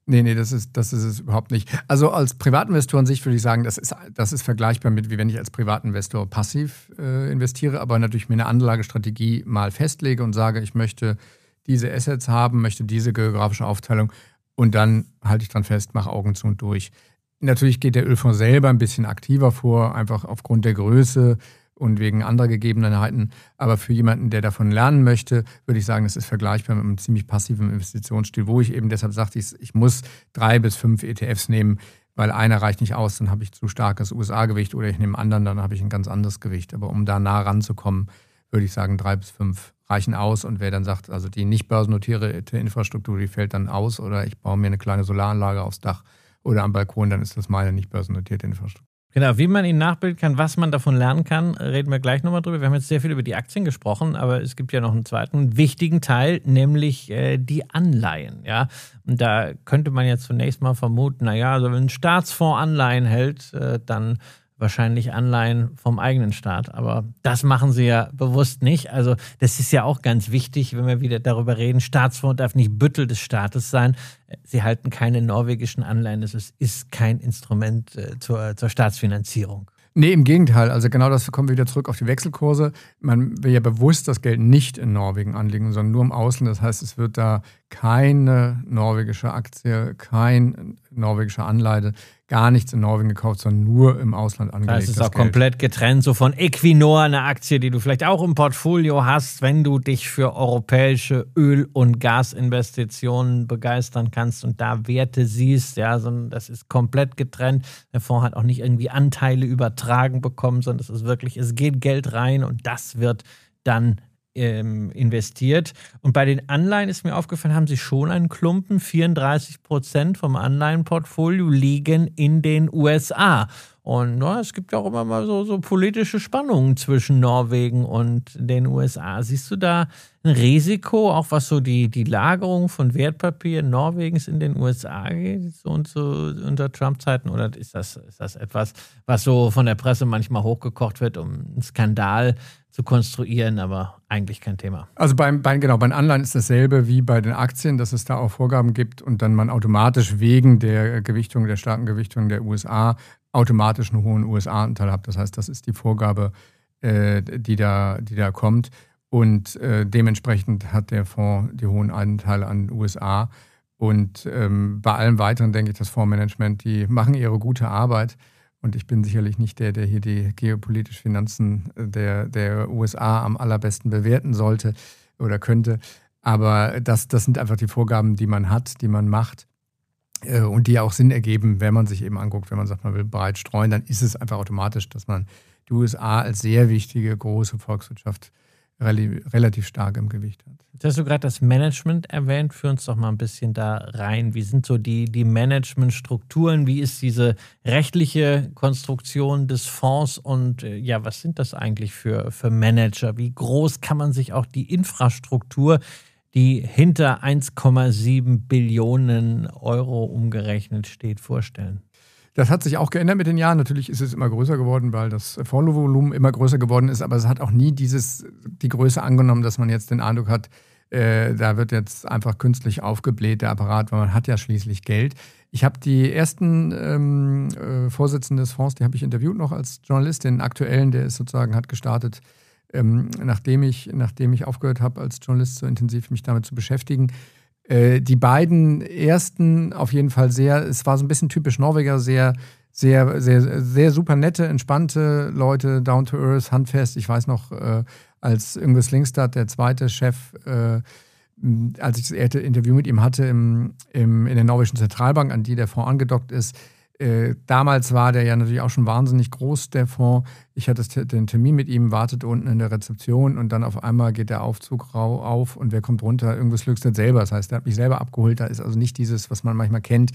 Nee, das ist es überhaupt nicht. Also als Privatinvestor an sich würde ich sagen, das ist vergleichbar mit, wie wenn ich als Privatinvestor passiv investiere, aber natürlich mir eine Anlagestrategie mal festlege und sage, ich möchte diese Assets haben, möchte diese geografische Aufteilung und dann halte ich dran fest, mache Augen zu und durch. Natürlich geht der Ölfonds selber ein bisschen aktiver vor, einfach aufgrund der Größe und wegen anderer Gegebenheiten. Aber für jemanden, der davon lernen möchte, würde ich sagen, das ist vergleichbar mit einem ziemlich passiven Investitionsstil, wo ich eben deshalb sagte, ich muss 3 bis 5 ETFs nehmen, weil einer reicht nicht aus, dann habe ich zu starkes USA-Gewicht oder ich nehme einen anderen, dann habe ich ein ganz anderes Gewicht. Aber um da nah ranzukommen, würde ich sagen, 3 bis 5 reichen aus. Und wer dann sagt, also die nicht börsennotierte Infrastruktur, die fällt dann aus oder ich baue mir eine kleine Solaranlage aufs Dach oder am Balkon, dann ist das meine nicht börsennotierte Infrastruktur. Genau, wie man ihn nachbilden kann, was man davon lernen kann, reden wir gleich nochmal drüber. Wir haben jetzt sehr viel über die Aktien gesprochen, aber es gibt ja noch einen zweiten wichtigen Teil, nämlich die Anleihen. Ja? Und da könnte man jetzt zunächst mal vermuten, naja, also wenn ein Staatsfonds Anleihen hält, dann wahrscheinlich Anleihen vom eigenen Staat. Aber das machen sie ja bewusst nicht. Also das ist ja auch ganz wichtig, wenn wir wieder darüber reden. Staatsfonds darf nicht Büttel des Staates sein. Sie halten keine norwegischen Anleihen. Es ist kein Instrument zur Staatsfinanzierung. Nee, im Gegenteil. Also genau das kommen wir wieder zurück auf die Wechselkurse. Man will ja bewusst das Geld nicht in Norwegen anlegen, sondern nur im Ausland. Das heißt, es wird da keine norwegische Aktie, kein norwegischer Anleihe, gar nichts in Norwegen gekauft, sondern nur im Ausland angelegt. Das ist auch komplett getrennt, so von Equinor, eine Aktie, die du vielleicht auch im Portfolio hast, wenn du dich für europäische Öl- und Gasinvestitionen begeistern kannst und da Werte siehst. Ja, das ist komplett getrennt. Der Fonds hat auch nicht irgendwie Anteile übertragen bekommen, sondern es ist wirklich, es geht Geld rein und das wird dann investiert. Und bei den Anleihen ist mir aufgefallen, haben sie schon einen Klumpen. 34% vom Anleihenportfolio liegen in den USA. Und es gibt ja auch immer mal so politische Spannungen zwischen Norwegen und den USA. Siehst du da ein Risiko, auch was so die Lagerung von Wertpapieren Norwegens in den USA geht, so unter Trump-Zeiten? Oder ist das etwas, was so von der Presse manchmal hochgekocht wird, um einen Skandal zu konstruieren, aber eigentlich kein Thema? Also bei Anleihen ist dasselbe wie bei den Aktien, dass es da auch Vorgaben gibt und dann man automatisch wegen der starken Gewichtung der USA automatisch einen hohen USA-Anteil hat. Das heißt, das ist die Vorgabe, die da kommt. Und dementsprechend hat der Fonds die hohen Anteile an den USA. Und bei allem Weiteren denke ich, das Fondsmanagement, die machen ihre gute Arbeit. Und ich bin sicherlich nicht der hier die geopolitischen Finanzen der USA am allerbesten bewerten sollte oder könnte. Aber das sind einfach die Vorgaben, die man hat, die man macht. Und die auch Sinn ergeben, wenn man sich eben anguckt, wenn man sagt, man will breit streuen, dann ist es einfach automatisch, dass man die USA als sehr wichtige, große Volkswirtschaft relativ stark im Gewicht hat. Jetzt hast du gerade das Management erwähnt. Führ uns doch mal ein bisschen da rein. Wie sind so die Managementstrukturen? Wie ist diese rechtliche Konstruktion des Fonds? Und was sind das eigentlich für Manager? Wie groß kann man sich auch die Infrastruktur, die hinter 1,7 Billionen Euro umgerechnet steht, vorstellen? Das hat sich auch geändert mit den Jahren. Natürlich ist es immer größer geworden, weil das Fondsvolumen immer größer geworden ist. Aber es hat auch nie die Größe angenommen, dass man jetzt den Eindruck hat, da wird jetzt einfach künstlich aufgebläht, der Apparat, weil man hat ja schließlich Geld. Ich habe die ersten Vorsitzenden des Fonds, die habe ich interviewt noch als Journalist. Den aktuellen, der ist sozusagen, hat gestartet, nachdem ich aufgehört habe, als Journalist so intensiv mich damit zu beschäftigen. Die beiden ersten auf jeden Fall es war so ein bisschen typisch Norweger, sehr, sehr, sehr, sehr super nette, entspannte Leute, down to earth, handfest. Ich weiß noch, als Yngve Slyngstad, der zweite Chef, als ich das erste Interview mit ihm hatte in der norwegischen Zentralbank, an die der Fonds angedockt ist, damals war der ja natürlich auch schon wahnsinnig groß, der Fonds. Ich hatte den Termin mit ihm, wartete unten in der Rezeption und dann auf einmal geht der Aufzug auf und wer kommt runter? Yngve Slyngstad selber. Das heißt, der hat mich selber abgeholt. Da ist also nicht dieses, was man manchmal kennt.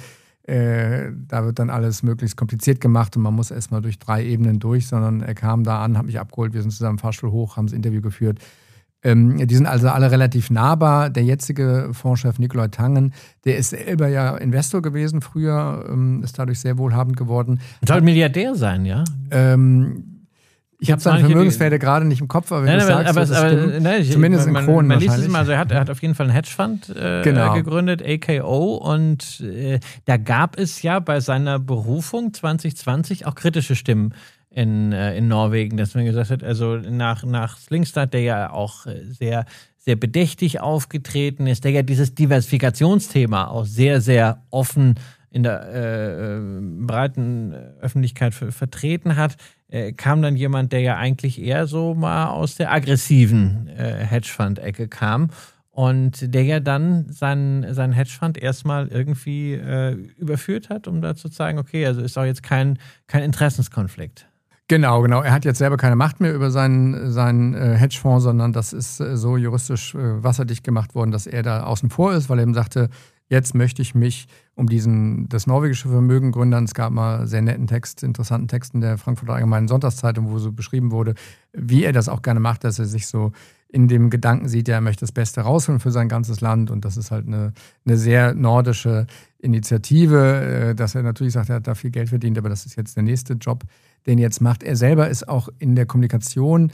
Da wird dann alles möglichst kompliziert gemacht und man muss erstmal durch 3 Ebenen durch, sondern er kam da an, hat mich abgeholt, wir sind zusammen im Fahrstuhl hoch, haben das Interview geführt. Die sind also alle relativ nahbar. Der jetzige Fondschef Nicolai Tangen, der ist selber ja Investor gewesen früher, ist dadurch sehr wohlhabend geworden. Soll Milliardär sein, ja? Ich habe seine Vermögenswerte gerade nicht im Kopf, aber wenn du sagst, das stimmt. Zumindest in Kronen man liest wahrscheinlich. es mal, also er hat auf jeden Fall einen Hedgefonds gegründet, AKO, und da gab es ja bei seiner Berufung 2020 auch kritische Stimmen in Norwegen, dass man gesagt hat, also nach Slyngstad, der ja auch sehr, sehr bedächtig aufgetreten ist, der ja dieses Diversifikationsthema auch sehr, sehr offen in der breiten Öffentlichkeit vertreten hat, kam dann jemand, der ja eigentlich eher so mal aus der aggressiven Hedgefonds-Ecke kam und der ja dann seinen Hedgefonds erstmal irgendwie überführt hat, um da zu zeigen, okay, also ist auch jetzt kein Interessenskonflikt. Genau. Er hat jetzt selber keine Macht mehr über seinen Hedgefonds, sondern das ist so juristisch wasserdicht gemacht worden, dass er da außen vor ist, weil er eben sagte, jetzt möchte ich mich um das norwegische Vermögen gründern. Es gab mal sehr netten interessanten Text in der Frankfurter Allgemeinen Sonntagszeitung, wo so beschrieben wurde, wie er das auch gerne macht, dass er sich so in dem Gedanken sieht, er möchte das Beste rausholen für sein ganzes Land. Und das ist halt eine sehr nordische Initiative, dass er natürlich sagt, er hat da viel Geld verdient, aber das ist jetzt der nächste Job, den er jetzt macht. Er selber ist auch in der Kommunikation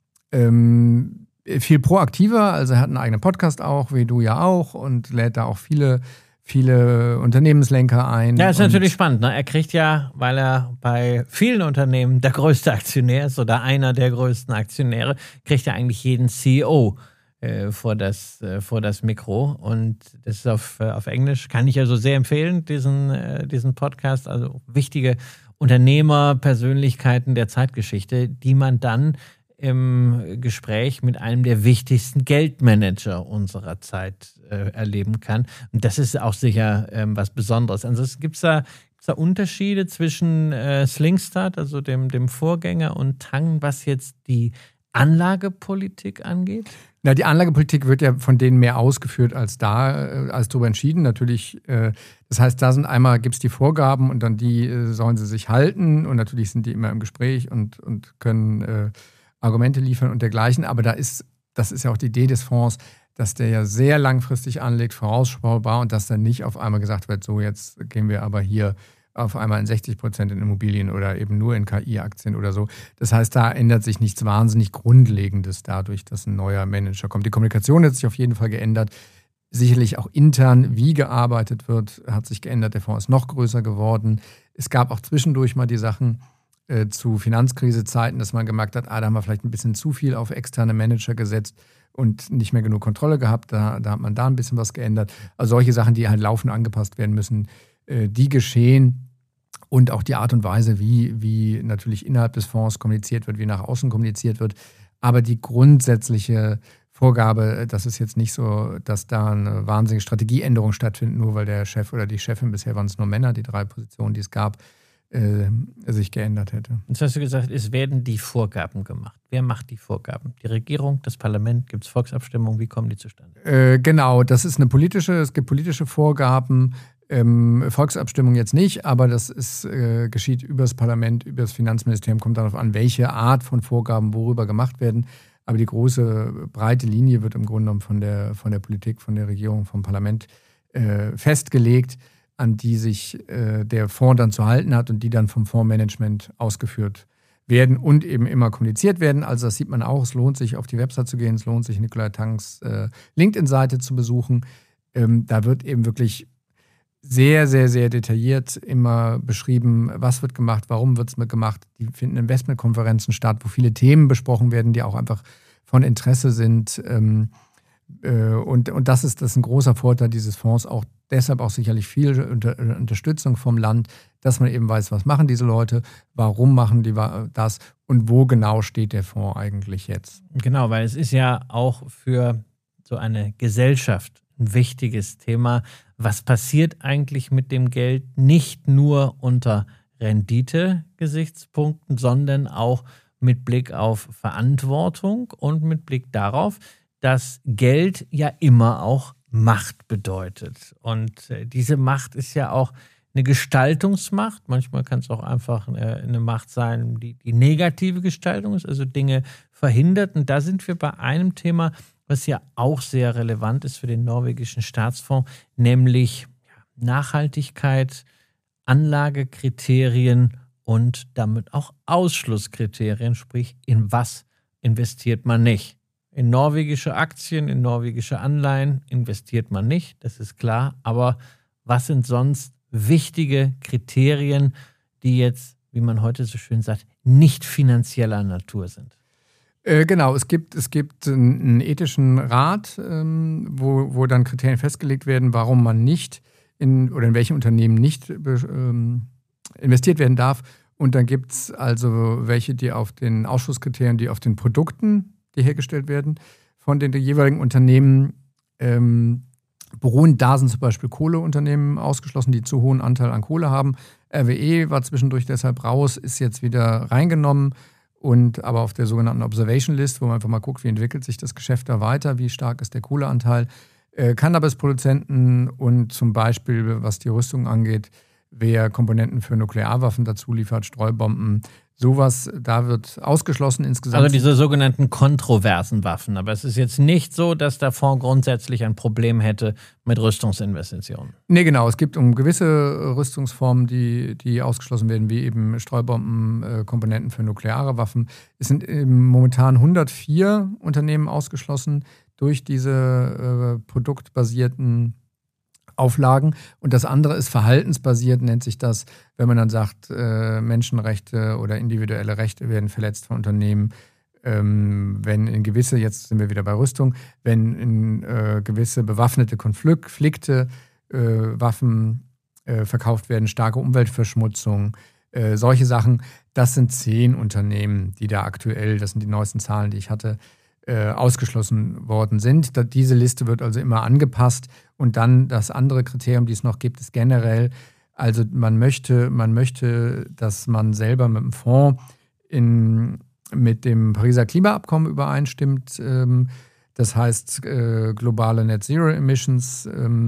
viel proaktiver, also er hat einen eigenen Podcast auch, wie du ja auch, und lädt da auch viele Unternehmenslenker ein. Ja, ist natürlich spannend. Ne? Er kriegt ja, weil er bei vielen Unternehmen der größte Aktionär ist oder einer der größten Aktionäre, kriegt er eigentlich jeden CEO vor das Mikro. Und das ist auf Englisch, kann ich also sehr empfehlen, diesen Podcast. Also wichtige Unternehmer, Persönlichkeiten der Zeitgeschichte, die man dann im Gespräch mit einem der wichtigsten Geldmanager unserer Zeit erleben kann. Und das ist auch sicher was Besonderes. Ansonsten gibt es da Unterschiede zwischen Slyngstad, also dem Vorgänger, und Tang, was jetzt die Anlagepolitik angeht? Na, die Anlagepolitik wird ja von denen mehr ausgeführt als darüber entschieden. Natürlich, das heißt, gibt es die Vorgaben und dann die sollen sie sich halten. Und natürlich sind die immer im Gespräch und können Argumente liefern und dergleichen. Aber das ist ja auch die Idee des Fonds, dass der ja sehr langfristig anlegt, vorausschaubar, und dass dann nicht auf einmal gesagt wird, so jetzt gehen wir aber hier auf einmal in 60% in Immobilien oder eben nur in KI-Aktien oder so. Das heißt, da ändert sich nichts wahnsinnig Grundlegendes dadurch, dass ein neuer Manager kommt. Die Kommunikation hat sich auf jeden Fall geändert. Sicherlich auch intern, wie gearbeitet wird, hat sich geändert. Der Fonds ist noch größer geworden. Es gab auch zwischendurch mal die Sachen zu Finanzkrisezeiten, dass man gemerkt hat, da haben wir vielleicht ein bisschen zu viel auf externe Manager gesetzt und nicht mehr genug Kontrolle gehabt. Da hat man da ein bisschen was geändert. Also solche Sachen, die halt laufend angepasst werden müssen, die geschehen. Und auch die Art und Weise, wie natürlich innerhalb des Fonds kommuniziert wird, wie nach außen kommuniziert wird. Aber die grundsätzliche Vorgabe, das ist jetzt nicht so, dass da eine wahnsinnige Strategieänderung stattfindet, nur weil der Chef oder die Chefin, bisher waren es nur Männer, die 3 Positionen, die es gab, sich geändert hätte. Jetzt hast du gesagt, es werden die Vorgaben gemacht. Wer macht die Vorgaben? Die Regierung, das Parlament? Gibt es Volksabstimmungen? Wie kommen die zustande? Genau, es gibt politische Vorgaben. Volksabstimmung jetzt nicht, aber das geschieht über das Parlament, über das Finanzministerium, kommt darauf an, welche Art von Vorgaben worüber gemacht werden. Aber die große, breite Linie wird im Grunde genommen von der Politik, von der Regierung, vom Parlament festgelegt, an die sich der Fonds dann zu halten hat und die dann vom Fondsmanagement ausgeführt werden und eben immer kommuniziert werden. Also das sieht man auch, es lohnt sich, auf die Website zu gehen, es lohnt sich, Nicolai Tangs LinkedIn-Seite zu besuchen. Da wird eben wirklich sehr, sehr, sehr detailliert immer beschrieben, was wird gemacht, warum wird es gemacht. Die finden Investmentkonferenzen statt, wo viele Themen besprochen werden, die auch einfach von Interesse sind. Und das ist ein großer Vorteil dieses Fonds, auch deshalb auch sicherlich viel Unterstützung vom Land, dass man eben weiß, was machen diese Leute, warum machen die das und wo genau steht der Fonds eigentlich jetzt. Genau, weil es ist ja auch für so eine Gesellschaft ein wichtiges Thema. Was passiert eigentlich mit dem Geld nicht nur unter Rendite-Gesichtspunkten, sondern auch mit Blick auf Verantwortung und mit Blick darauf, dass Geld ja immer auch Macht bedeutet. Und diese Macht ist ja auch eine Gestaltungsmacht. Manchmal kann es auch einfach eine Macht sein, die negative Gestaltung ist, also Dinge verhindert. Und da sind wir bei einem Thema, was ja auch sehr relevant ist für den norwegischen Staatsfonds, nämlich Nachhaltigkeit, Anlagekriterien und damit auch Ausschlusskriterien, sprich in was investiert man nicht. In norwegische Aktien, in norwegische Anleihen investiert man nicht, das ist klar, aber was sind sonst wichtige Kriterien, die jetzt, wie man heute so schön sagt, nicht finanzieller Natur sind? Genau, es gibt einen ethischen Rat, wo dann Kriterien festgelegt werden, warum man nicht in welche Unternehmen nicht investiert werden darf. Und dann gibt es also welche, die auf den Ausschlusskriterien, die auf den Produkten, die hergestellt werden, von den jeweiligen Unternehmen beruhen. Da sind zum Beispiel Kohleunternehmen ausgeschlossen, die zu hohen Anteil an Kohle haben. RWE war zwischendurch deshalb raus, ist jetzt wieder reingenommen. Und aber auf der sogenannten Observation List, wo man einfach mal guckt, wie entwickelt sich das Geschäft da weiter, wie stark ist der Kohleanteil. Cannabisproduzenten und zum Beispiel, was die Rüstung angeht, wer Komponenten für Nuklearwaffen dazu liefert, Streubomben, sowas, da wird ausgeschlossen insgesamt. Also diese sogenannten kontroversen Waffen. Aber es ist jetzt nicht so, dass der Fonds grundsätzlich ein Problem hätte mit Rüstungsinvestitionen. Nee, genau. Es gibt gewisse Rüstungsformen, die ausgeschlossen werden, wie eben Streubomben, Komponenten für nukleare Waffen. Es sind momentan 104 Unternehmen ausgeschlossen durch diese produktbasierten Auflagen. Und das andere ist verhaltensbasiert, nennt sich das, wenn man dann sagt, Menschenrechte oder individuelle Rechte werden verletzt von Unternehmen. Wenn in gewisse, jetzt sind wir wieder bei Rüstung, wenn in gewisse bewaffnete Konflikte Waffen verkauft werden, starke Umweltverschmutzung, solche Sachen, das sind 10 Unternehmen, die da aktuell, das sind die neuesten Zahlen, die ich hatte, ausgeschlossen worden sind. Diese Liste wird also immer angepasst und dann das andere Kriterium, die es noch gibt, ist generell, also man möchte, dass man selber mit dem Fonds mit dem Pariser Klimaabkommen übereinstimmt. Das heißt, globale Net Zero Emissions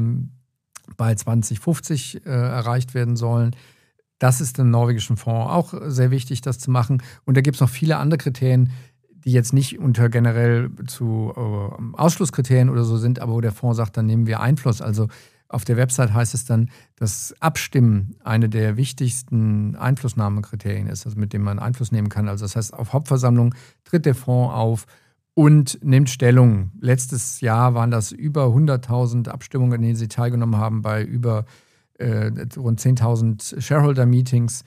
bei 2050 erreicht werden sollen. Das ist im norwegischen Fonds auch sehr wichtig, das zu machen. Und da gibt es noch viele andere Kriterien, die jetzt nicht unter generell zu Ausschlusskriterien oder so sind, aber wo der Fonds sagt, dann nehmen wir Einfluss. Also auf der Website heißt es dann, dass Abstimmen eine der wichtigsten Einflussnahmekriterien ist, also mit dem man Einfluss nehmen kann. Also das heißt, auf Hauptversammlung tritt der Fonds auf und nimmt Stellung. Letztes Jahr waren das über 100.000 Abstimmungen, in denen sie teilgenommen haben, bei über rund 10.000 Shareholder-Meetings.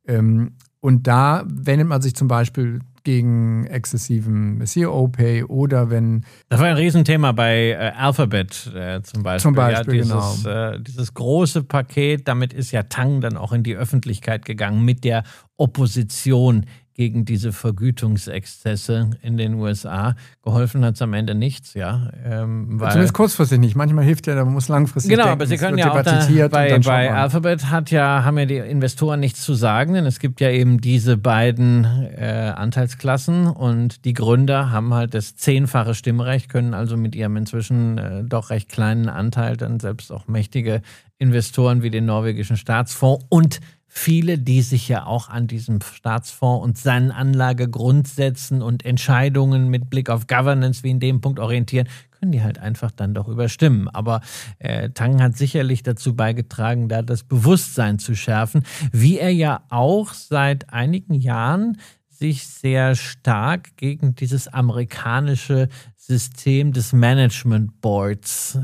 Und da wendet man sich zum Beispiel gegen exzessiven CEO-Pay oder wenn... Das war ein Riesenthema bei Alphabet zum Beispiel. Zum Beispiel, genau. Dieses große Paket, damit ist ja Tang dann auch in die Öffentlichkeit gegangen mit der Opposition gegen diese Vergütungsexzesse in den USA. Geholfen hat es am Ende nichts, ja. Zumindest kurzfristig nicht. Manchmal hilft ja, da muss langfristig genau, denken. Aber Sie können ja auch bei Alphabet haben ja die Investoren nichts zu sagen, denn es gibt ja eben diese beiden Anteilsklassen und die Gründer haben halt das 10-fache Stimmrecht, können also mit ihrem inzwischen doch recht kleinen Anteil dann selbst auch mächtige Investoren wie den norwegischen Staatsfonds und viele, die sich ja auch an diesem Staatsfonds und seinen Anlagegrundsätzen und Entscheidungen mit Blick auf Governance wie in dem Punkt orientieren, können die halt einfach dann doch überstimmen. Aber Tang hat sicherlich dazu beigetragen, da das Bewusstsein zu schärfen, wie er ja auch seit einigen Jahren sich sehr stark gegen dieses amerikanische System des Management Boards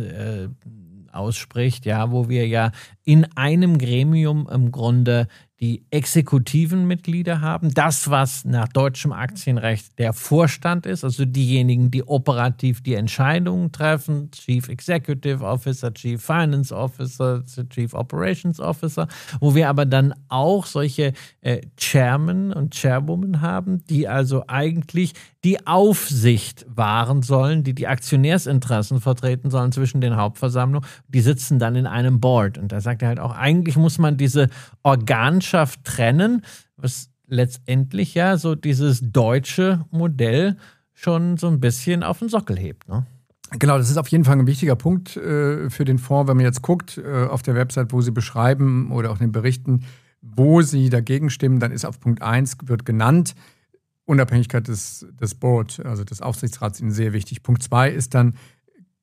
ausspricht, ja, wo wir ja in einem Gremium im Grunde die exekutiven Mitglieder haben. Das, was nach deutschem Aktienrecht der Vorstand ist, also diejenigen, die operativ die Entscheidungen treffen, Chief Executive Officer, Chief Finance Officer, Chief Operations Officer, wo wir aber dann auch solche Chairmen und Chairwomen haben, die also eigentlich die Aufsicht wahren sollen, die Aktionärsinteressen vertreten sollen zwischen den Hauptversammlungen. Die sitzen dann in einem Board. Und da sagt er halt auch, eigentlich muss man diese Organschaft trennen, was letztendlich ja so dieses deutsche Modell schon so ein bisschen auf den Sockel hebt, ne? Genau, das ist auf jeden Fall ein wichtiger Punkt für den Fonds, wenn man jetzt guckt auf der Website, wo sie beschreiben oder auch in den Berichten, wo sie dagegen stimmen, dann ist auf Punkt 1 wird genannt, Unabhängigkeit des Board, also des Aufsichtsrats, Ihnen sehr wichtig. Punkt 2 ist dann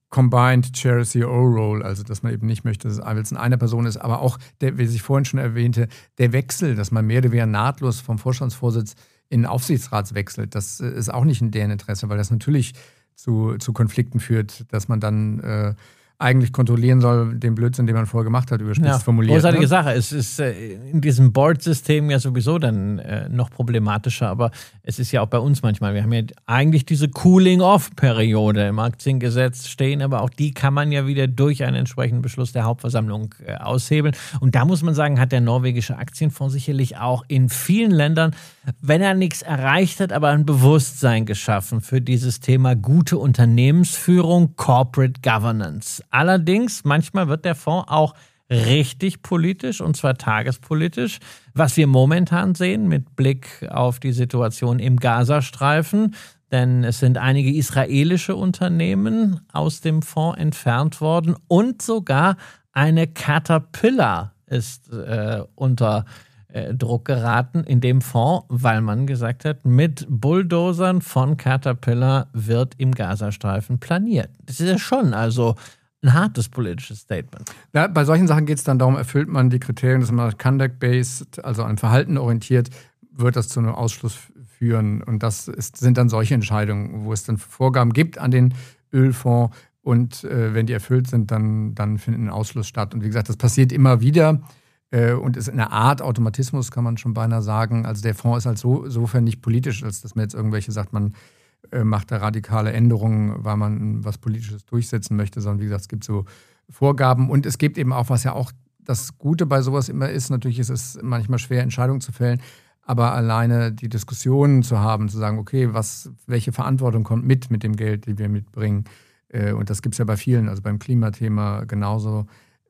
Combined Chair CEO Role, also dass man eben nicht möchte, dass es eine Person ist, aber auch, wie ich vorhin schon erwähnte, der Wechsel, dass man mehr oder weniger nahtlos vom Vorstandsvorsitz in den Aufsichtsrat wechselt, das ist auch nicht in deren Interesse, weil das natürlich zu Konflikten führt, dass man dann eigentlich kontrollieren soll, den Blödsinn, den man vorher gemacht hat, überspitzt formuliert. Großartige Sache. Es ist in diesem Board-System ja sowieso dann noch problematischer, aber es ist ja auch bei uns manchmal. Wir haben ja eigentlich diese Cooling-Off-Periode im Aktiengesetz stehen, aber auch die kann man ja wieder durch einen entsprechenden Beschluss der Hauptversammlung aushebeln. Und da muss man sagen, hat der norwegische Aktienfonds sicherlich auch in vielen Ländern, wenn er nichts erreicht hat, aber ein Bewusstsein geschaffen für dieses Thema gute Unternehmensführung, Corporate Governance. Allerdings, manchmal wird der Fonds auch richtig politisch, und zwar tagespolitisch, was wir momentan sehen mit Blick auf die Situation im Gazastreifen. Denn es sind einige israelische Unternehmen aus dem Fonds entfernt worden und sogar eine Caterpillar ist unter Druck geraten in dem Fonds, weil man gesagt hat, mit Bulldozern von Caterpillar wird im Gazastreifen planiert. Das ist ja schon also ein hartes politisches Statement. Ja, bei solchen Sachen geht es dann darum, erfüllt man die Kriterien, dass man conduct-based, also an Verhalten orientiert, wird das zu einem Ausschluss führen. Und das sind dann solche Entscheidungen, wo es dann Vorgaben gibt an den Ölfonds. Und wenn die erfüllt sind, dann findet ein Ausschluss statt. Und wie gesagt, das passiert immer wieder und ist eine Art Automatismus, kann man schon beinahe sagen. Also der Fonds ist halt insofern nicht politisch, als dass man jetzt irgendwelche sagt, man macht da radikale Änderungen, weil man was Politisches durchsetzen möchte, sondern wie gesagt, es gibt so Vorgaben und es gibt eben auch, was ja auch das Gute bei sowas immer ist, natürlich ist es manchmal schwer, Entscheidungen zu fällen, aber alleine die Diskussionen zu haben, zu sagen, okay, welche Verantwortung kommt mit dem Geld, die wir mitbringen, und das gibt es ja bei vielen, also beim Klimathema genauso,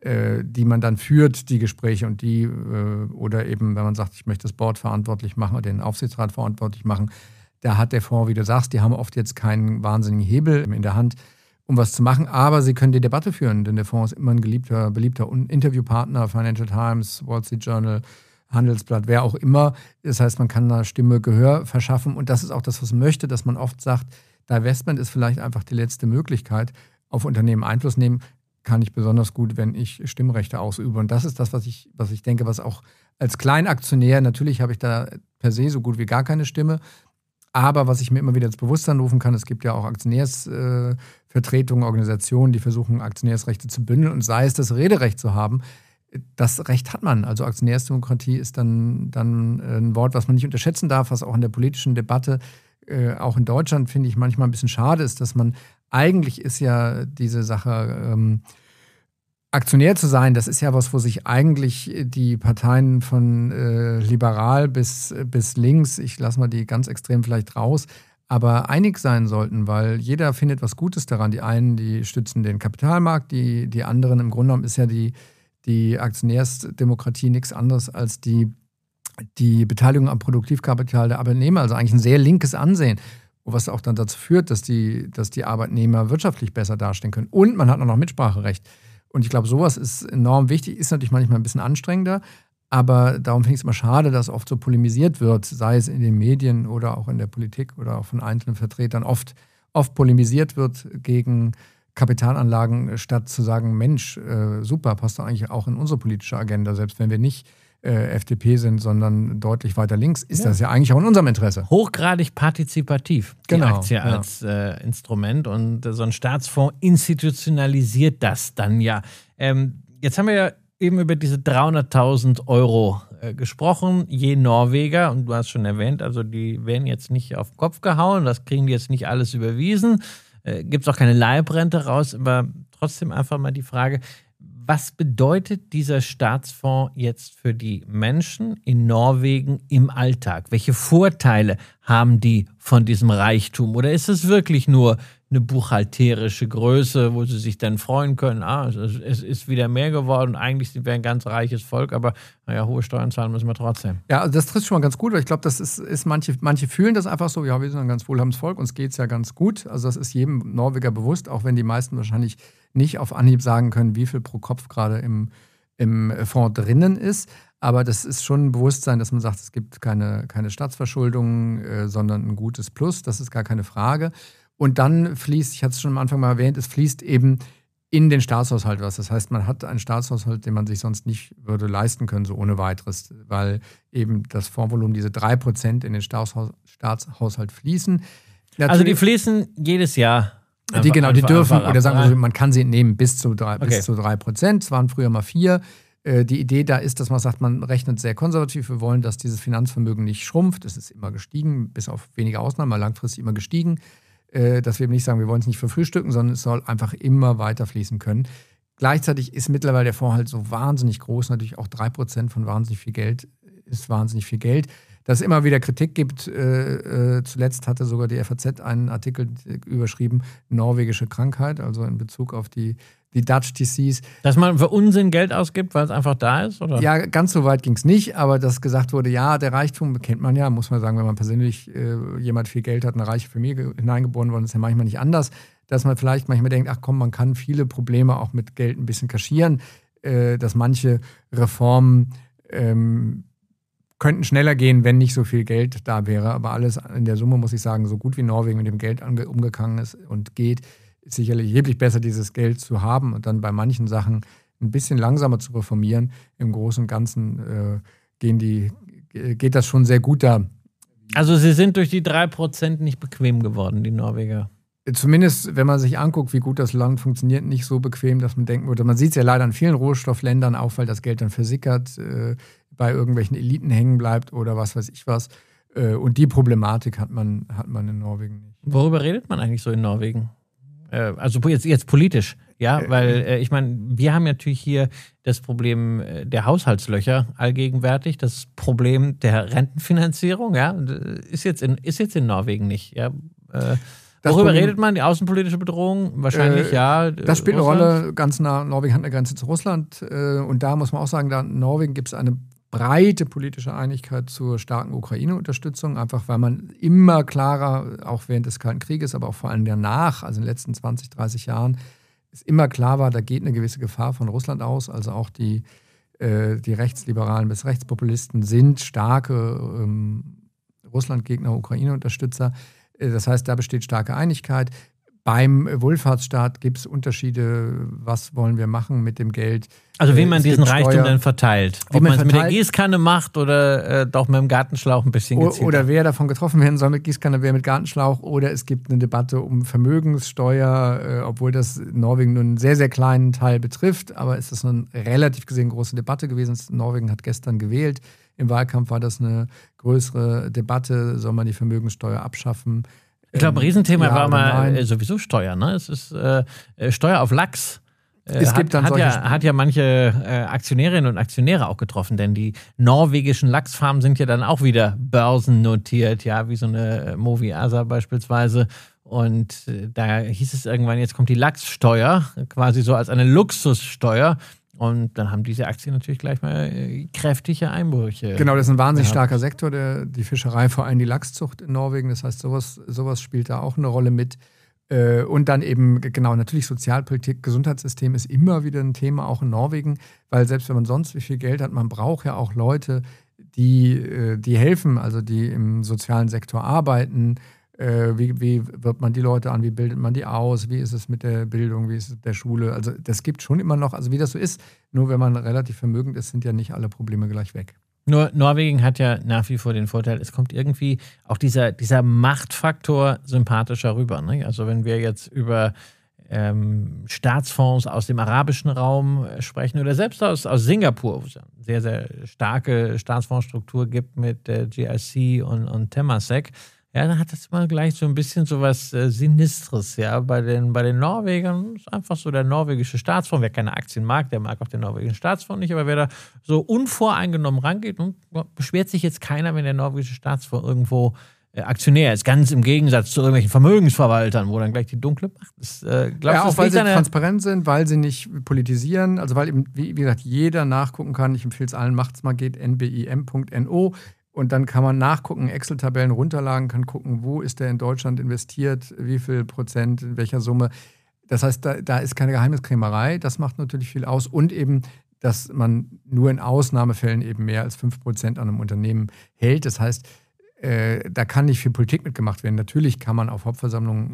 die man dann führt, die Gespräche und oder eben, wenn man sagt, ich möchte das Board verantwortlich machen oder den Aufsichtsrat verantwortlich machen, da hat der Fonds, wie du sagst, die haben oft jetzt keinen wahnsinnigen Hebel in der Hand, um was zu machen, aber sie können die Debatte führen, denn der Fonds ist immer ein beliebter Interviewpartner, Financial Times, Wall Street Journal, Handelsblatt, wer auch immer. Das heißt, man kann da Stimme, Gehör verschaffen und das ist auch das, was man möchte, dass man oft sagt, Divestment ist vielleicht einfach die letzte Möglichkeit, auf Unternehmen Einfluss nehmen, kann ich besonders gut, wenn ich Stimmrechte ausübe. Und das ist das, was ich denke, was auch als Kleinaktionär, natürlich habe ich da per se so gut wie gar keine Stimme, aber was ich mir immer wieder ins Bewusstsein rufen kann, es gibt ja auch Aktionärsvertretungen, Organisationen, die versuchen, Aktionärsrechte zu bündeln und sei es das Rederecht zu haben, das Recht hat man. Also Aktionärsdemokratie ist dann ein Wort, was man nicht unterschätzen darf, was auch in der politischen Debatte, auch in Deutschland, finde ich manchmal ein bisschen schade ist, dass man, eigentlich ist ja diese Sache, Aktionär zu sein, das ist ja was, wo sich eigentlich die Parteien von liberal bis links, ich lasse mal die ganz extrem vielleicht raus, aber einig sein sollten, weil jeder findet was Gutes daran. Die einen, die stützen den Kapitalmarkt, die anderen, im Grunde genommen ist ja die Aktionärsdemokratie nichts anderes als die Beteiligung am Produktivkapital der Arbeitnehmer, also eigentlich ein sehr linkes Ansehen, was auch dann dazu führt, dass die Arbeitnehmer wirtschaftlich besser dastehen können. Und man hat auch noch Mitspracherecht. Und ich glaube, sowas ist enorm wichtig, ist natürlich manchmal ein bisschen anstrengender, aber darum finde ich es immer schade, dass oft so polemisiert wird, sei es in den Medien oder auch in der Politik oder auch von einzelnen Vertretern, oft polemisiert wird gegen Kapitalanlagen, statt zu sagen, Mensch, super, passt doch eigentlich auch in unsere politische Agenda, selbst wenn wir nicht FDP sind, sondern deutlich weiter links, ist das ja eigentlich auch in unserem Interesse. Hochgradig partizipativ, die Aktie als Instrument und so ein Staatsfonds institutionalisiert das dann ja. Jetzt haben wir ja eben über diese 300.000 Euro gesprochen, je Norweger, und du hast schon erwähnt, also die werden jetzt nicht auf den Kopf gehauen, das kriegen die jetzt nicht alles überwiesen, gibt es auch keine Leibrente raus, aber trotzdem einfach mal die Frage, was bedeutet dieser Staatsfonds jetzt für die Menschen in Norwegen im Alltag? Welche Vorteile haben die von diesem Reichtum? Oder ist es wirklich nur eine buchhalterische Größe, wo sie sich dann freuen können, es ist wieder mehr geworden, eigentlich sind wir ein ganz reiches Volk, aber naja, hohe Steuern zahlen müssen wir trotzdem. Ja, also das trifft schon mal ganz gut, weil ich glaube, das ist manche fühlen das einfach so, ja, wir sind ein ganz wohlhabendes Volk, uns geht es ja ganz gut. Also das ist jedem Norweger bewusst, auch wenn die meisten wahrscheinlich nicht auf Anhieb sagen können, wie viel pro Kopf gerade im Fonds drinnen ist. Aber das ist schon ein Bewusstsein, dass man sagt, es gibt keine Staatsverschuldung, sondern ein gutes Plus, das ist gar keine Frage. Und dann fließt, ich hatte es schon am Anfang mal erwähnt, es fließt eben in den Staatshaushalt was. Das heißt, man hat einen Staatshaushalt, den man sich sonst nicht würde leisten können, so ohne weiteres, weil eben das Fondsvolumen, diese 3% in den Staatshaushalt fließen. Natürlich, also die fließen jedes Jahr. Die dürfen, oder sagen wir, man kann sie entnehmen bis zu 3%. Es waren früher mal 4%. Die Idee da ist, dass man sagt, man rechnet sehr konservativ. Wir wollen, dass dieses Finanzvermögen nicht schrumpft. Es ist immer gestiegen, bis auf wenige Ausnahmen, mal langfristig immer gestiegen. Dass wir eben nicht sagen, wir wollen es nicht verfrühstücken, sondern es soll einfach immer weiter fließen können. Gleichzeitig ist mittlerweile der Fonds halt so wahnsinnig groß, natürlich auch 3% von wahnsinnig viel Geld ist wahnsinnig viel Geld. Dass es immer wieder Kritik gibt. Zuletzt hatte sogar die FAZ einen Artikel überschrieben, norwegische Krankheit, also in Bezug auf die Dutch Disease. Dass man für Unsinn Geld ausgibt, weil es einfach da ist? Oder? Ja, ganz so weit ging es nicht, aber dass gesagt wurde, ja, der Reichtum kennt man ja, muss man sagen, wenn man persönlich jemand viel Geld hat, eine reiche Familie hineingeboren worden ist, ja manchmal nicht anders, dass man vielleicht manchmal denkt, ach komm, man kann viele Probleme auch mit Geld ein bisschen kaschieren, dass manche Reformen könnten schneller gehen, wenn nicht so viel Geld da wäre, aber alles in der Summe, muss ich sagen, so gut wie Norwegen mit dem Geld umgegangen ist und geht, ist sicherlich erheblich besser, dieses Geld zu haben und dann bei manchen Sachen ein bisschen langsamer zu reformieren. Im Großen und Ganzen geht das schon sehr gut da. Also sie sind durch die 3% nicht bequem geworden, die Norweger. Zumindest, wenn man sich anguckt, wie gut das Land funktioniert, nicht so bequem, dass man denken würde. Man sieht es ja leider in vielen Rohstoffländern auch, weil das Geld dann versickert, bei irgendwelchen Eliten hängen bleibt oder was weiß ich was. Und die Problematik hat man in Norwegen nicht. Worüber redet man eigentlich so in Norwegen? Also jetzt politisch, ja, weil ich meine, wir haben natürlich hier das Problem der Haushaltslöcher allgegenwärtig, das Problem der Rentenfinanzierung, ja, ist jetzt in Norwegen nicht, ja. Worüber redet man? Die außenpolitische Bedrohung? Wahrscheinlich, ja. Das spielt Russland eine Rolle, ganz nah. Norwegen hat eine Grenze zu Russland und da muss man auch sagen, da in Norwegen gibt es eine breite politische Einigkeit zur starken Ukraine-Unterstützung, einfach weil man immer klarer, auch während des Kalten Krieges, aber auch vor allem danach, also in den letzten 20, 30 Jahren, es immer klar war, da geht eine gewisse Gefahr von Russland aus. Also auch die Rechtsliberalen bis Rechtspopulisten sind starke Russlandgegner, Ukraine-Unterstützer. Das heißt, da besteht starke Einigkeit. Beim Wohlfahrtsstaat gibt es Unterschiede, was wollen wir machen mit dem Geld. Also wie man diesen Reichtum dann verteilt. Ob man es mit der Gießkanne macht oder doch mit dem Gartenschlauch ein bisschen gezielter. Oder wer davon getroffen werden soll mit Gießkanne, wer mit Gartenschlauch. Oder es gibt eine Debatte um Vermögenssteuer, obwohl das Norwegen nur einen sehr, sehr kleinen Teil betrifft. Aber es ist eine relativ gesehen große Debatte gewesen. Norwegen hat gestern gewählt. Im Wahlkampf war das eine größere Debatte. Soll man die Vermögenssteuer abschaffen? Ich glaube, ein Riesenthema war mal sowieso Steuer, ne? Es ist Steuer auf Lachs. Hat ja manche Aktionärinnen und Aktionäre auch getroffen, denn die norwegischen Lachsfarmen sind ja dann auch wieder börsennotiert, ja, wie so eine Movi-Asa beispielsweise. Und da hieß es irgendwann, jetzt kommt die Lachssteuer, quasi so als eine Luxussteuer. Und dann haben diese Aktien natürlich gleich mal kräftige Einbrüche. Genau, das ist ein wahnsinnig starker Sektor, die Fischerei, vor allem die Lachszucht in Norwegen. Das heißt, sowas spielt da auch eine Rolle mit. Und dann eben, genau, natürlich Sozialpolitik, Gesundheitssystem ist immer wieder ein Thema, auch in Norwegen. Weil selbst wenn man sonst wie viel Geld hat, man braucht ja auch Leute, die helfen, also die im sozialen Sektor arbeiten. Wie wirbt man die Leute an, wie bildet man die aus, wie ist es mit der Bildung, wie ist es mit der Schule. Also das gibt schon immer noch, also wie das so ist, nur wenn man relativ vermögend ist, sind ja nicht alle Probleme gleich weg. Nur Norwegen hat ja nach wie vor den Vorteil, es kommt irgendwie auch dieser Machtfaktor sympathischer rüber. Ne? Also wenn wir jetzt über Staatsfonds aus dem arabischen Raum sprechen oder selbst aus Singapur, wo es eine sehr, sehr starke Staatsfondsstruktur gibt mit GIC und Temasek, ja, dann hat das immer gleich so ein bisschen so was Sinistres, ja. Bei den Norwegern ist einfach so der norwegische Staatsfonds. Wer keine Aktien mag, der mag auch den norwegischen Staatsfonds nicht. Aber wer da so unvoreingenommen rangeht, beschwert sich jetzt keiner, wenn der norwegische Staatsfonds irgendwo Aktionär ist. Ganz im Gegensatz zu irgendwelchen Vermögensverwaltern, wo dann gleich die dunkle Macht ist. Auch weil sie transparent sind, weil sie nicht politisieren. Also weil eben, wie gesagt, jeder nachgucken kann. Ich empfehle es allen, macht's mal, geht nbim.no. Und dann kann man nachgucken, Excel-Tabellen runterladen, kann gucken, wo ist der in Deutschland investiert, wie viel Prozent, in welcher Summe. Das heißt, da ist keine Geheimniskrämerei. Das macht natürlich viel aus. Und eben, dass man nur in Ausnahmefällen eben mehr als 5% an einem Unternehmen hält. Das heißt, da kann nicht viel Politik mitgemacht werden. Natürlich kann man auf Hauptversammlungen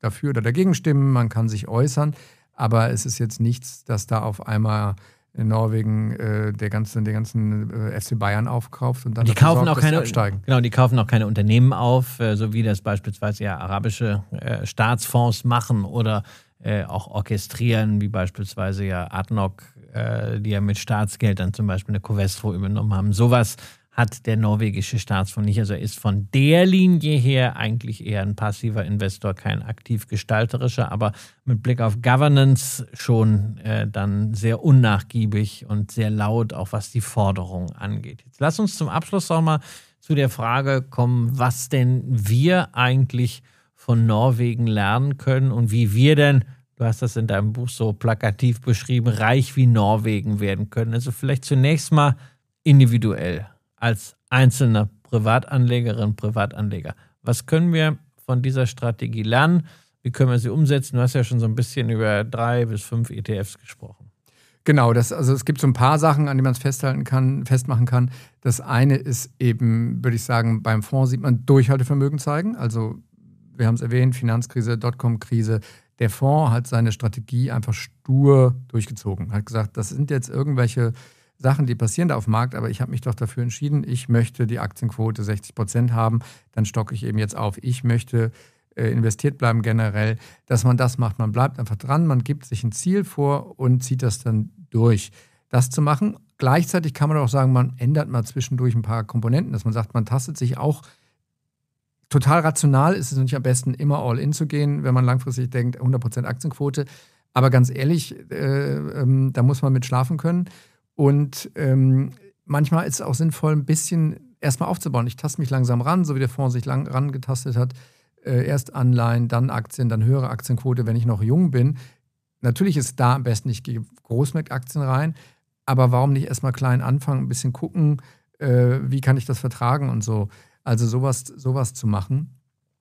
dafür oder dagegen stimmen, man kann sich äußern, aber es ist jetzt nichts, dass da auf einmal in Norwegen der ganzen FC Bayern aufkauft und dann die kaufen auch keine absteigen. Genau, die kaufen auch keine Unternehmen auf, so wie das beispielsweise ja arabische Staatsfonds machen oder auch orchestrieren, wie beispielsweise ja ADNOC, die ja mit Staatsgeldern zum Beispiel eine Covestro übernommen haben. Sowas hat der norwegische Staatsfonds nicht. Also er ist von der Linie her eigentlich eher ein passiver Investor, kein aktiv gestalterischer, aber mit Blick auf Governance schon dann sehr unnachgiebig und sehr laut, auch was die Forderung angeht. Jetzt lass uns zum Abschluss auch mal zu der Frage kommen, was denn wir eigentlich von Norwegen lernen können und wie wir denn, du hast das in deinem Buch so plakativ beschrieben, reich wie Norwegen werden können. Also vielleicht zunächst mal individuell. Als einzelne Privatanlegerin, Privatanleger. Was können wir von dieser Strategie lernen? Wie können wir sie umsetzen? Du hast ja schon so ein bisschen über 3 bis 5 ETFs gesprochen. Genau, es gibt so ein paar Sachen, an denen man es festmachen kann. Das eine ist eben, würde ich sagen, beim Fonds sieht man Durchhaltevermögen zeigen. Also wir haben es erwähnt, Finanzkrise, Dotcom-Krise. Der Fonds hat seine Strategie einfach stur durchgezogen. Hat gesagt, das sind jetzt irgendwelche Sachen, die passieren da auf dem Markt, aber ich habe mich doch dafür entschieden, ich möchte die Aktienquote 60% haben, dann stocke ich eben jetzt auf. Ich möchte investiert bleiben generell, dass man das macht. Man bleibt einfach dran, man gibt sich ein Ziel vor und zieht das dann durch. Das zu machen. Gleichzeitig kann man auch sagen, man ändert mal zwischendurch ein paar Komponenten, dass man sagt, man tastet sich auch total rational, ist es nicht am besten, immer all in zu gehen, wenn man langfristig denkt, 100% Aktienquote. Aber ganz ehrlich, da muss man mit schlafen können. Und manchmal ist es auch sinnvoll, ein bisschen erstmal aufzubauen. Ich taste mich langsam ran, so wie der Fonds sich lang rangetastet hat. Erst Anleihen, dann Aktien, dann höhere Aktienquote, wenn ich noch jung bin. Natürlich ist da am besten, ich gehe Großmarktaktien rein, aber warum nicht erstmal klein anfangen, ein bisschen gucken, wie kann ich das vertragen und so. Also sowas zu machen.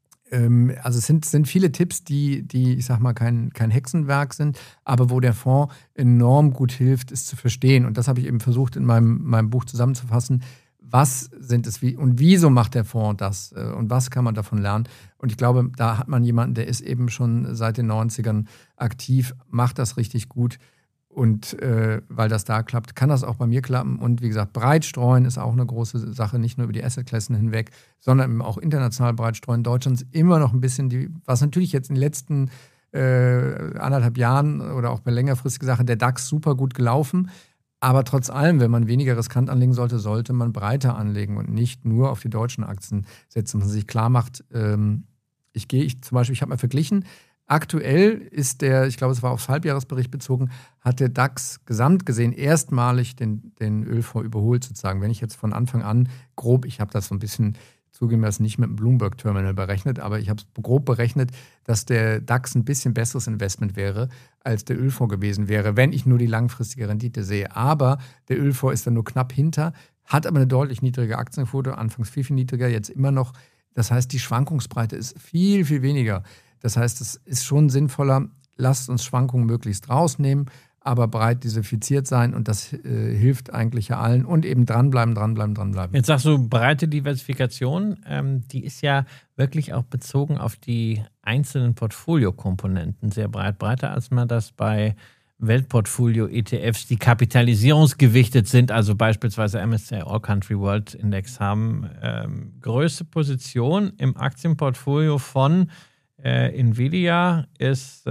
Also es sind viele Tipps, die ich sag mal, kein Hexenwerk sind, aber wo der Fonds enorm gut hilft, es zu verstehen. Und das habe ich eben versucht, in meinem Buch zusammenzufassen. Was sind es und wieso macht der Fonds das? Und was kann man davon lernen? Und ich glaube, da hat man jemanden, der ist eben schon seit den 90ern aktiv, macht das richtig gut. Und weil das da klappt, kann das auch bei mir klappen. Und wie gesagt, breit streuen ist auch eine große Sache, nicht nur über die Assetklassen hinweg, sondern eben auch international breit streuen. Deutschland ist immer noch ein bisschen, was natürlich jetzt in den letzten 1,5 Jahren oder auch bei längerfristigen Sachen, der DAX super gut gelaufen. Aber trotz allem, wenn man weniger riskant anlegen sollte man breiter anlegen und nicht nur auf die deutschen Aktien setzen. Dass man sich klar macht, ich habe mal verglichen, aktuell ist ich glaube, es war aufs Halbjahresbericht bezogen, hat der DAX gesamt gesehen erstmalig den Ölfonds überholt sozusagen. Wenn ich jetzt von Anfang an grob, ich habe das so ein bisschen zugegebenermaßen nicht mit dem Bloomberg-Terminal berechnet, aber ich habe es grob berechnet, dass der DAX ein bisschen besseres Investment wäre, als der Ölfonds gewesen wäre, wenn ich nur die langfristige Rendite sehe. Aber der Ölfonds ist dann nur knapp hinter, hat aber eine deutlich niedrige Aktienquote, anfangs viel, viel niedriger, jetzt immer noch. Das heißt, die Schwankungsbreite ist viel, viel weniger. Das heißt, es ist schon sinnvoller, lasst uns Schwankungen möglichst rausnehmen, aber breit diversifiziert sein und das hilft eigentlich ja allen und eben dranbleiben. Jetzt sagst du breite Diversifikation, die ist ja wirklich auch bezogen auf die einzelnen Portfoliokomponenten sehr breit, breiter als man das bei Weltportfolio-ETFs, die kapitalisierungsgewichtet sind, also beispielsweise MSCI All Country World Index haben, größte Position im Aktienportfolio von Nvidia ist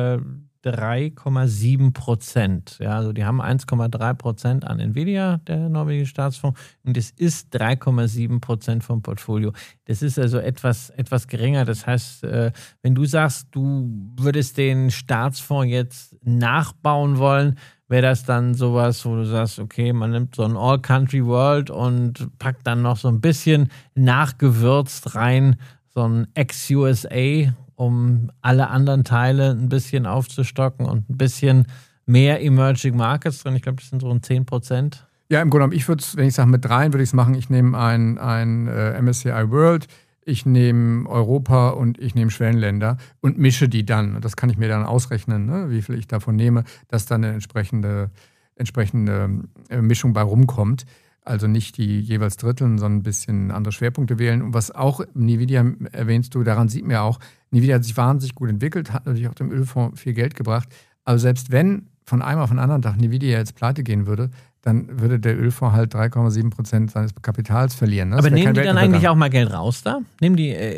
3,7%. Ja, also die haben 1,3% an Nvidia, der norwegische Staatsfonds, und es ist 3,7% vom Portfolio. Das ist also etwas geringer. Das heißt, wenn du sagst, du würdest den Staatsfonds jetzt nachbauen wollen, wäre das dann sowas, wo du sagst, okay, man nimmt so ein All Country World und packt dann noch so ein bisschen nachgewürzt rein, so ein ex-USA, um alle anderen Teile ein bisschen aufzustocken und ein bisschen mehr Emerging Markets drin. Ich glaube, das sind so 10%. Ja, im Grunde genommen, ich würde es, wenn ich sage mit 3, würde ich es machen, ich nehme ein MSCI World, ich nehme Europa und ich nehme Schwellenländer und mische die dann. Und das kann ich mir dann ausrechnen, ne, wie viel ich davon nehme, dass dann eine entsprechende Mischung bei rumkommt. Also nicht die jeweils Dritteln, sondern ein bisschen andere Schwerpunkte wählen. Und was auch Nvidia erwähnst du, daran sieht man ja auch, Nvidia hat sich wahnsinnig gut entwickelt, hat natürlich auch dem Ölfonds viel Geld gebracht. Aber selbst wenn von einem auf den anderen Tag Nvidia jetzt pleite gehen würde, dann würde der Ölfonds halt 3,7% seines Kapitals verlieren. Ne? Aber nehmen die dann eigentlich auch mal Geld raus da? Nehmen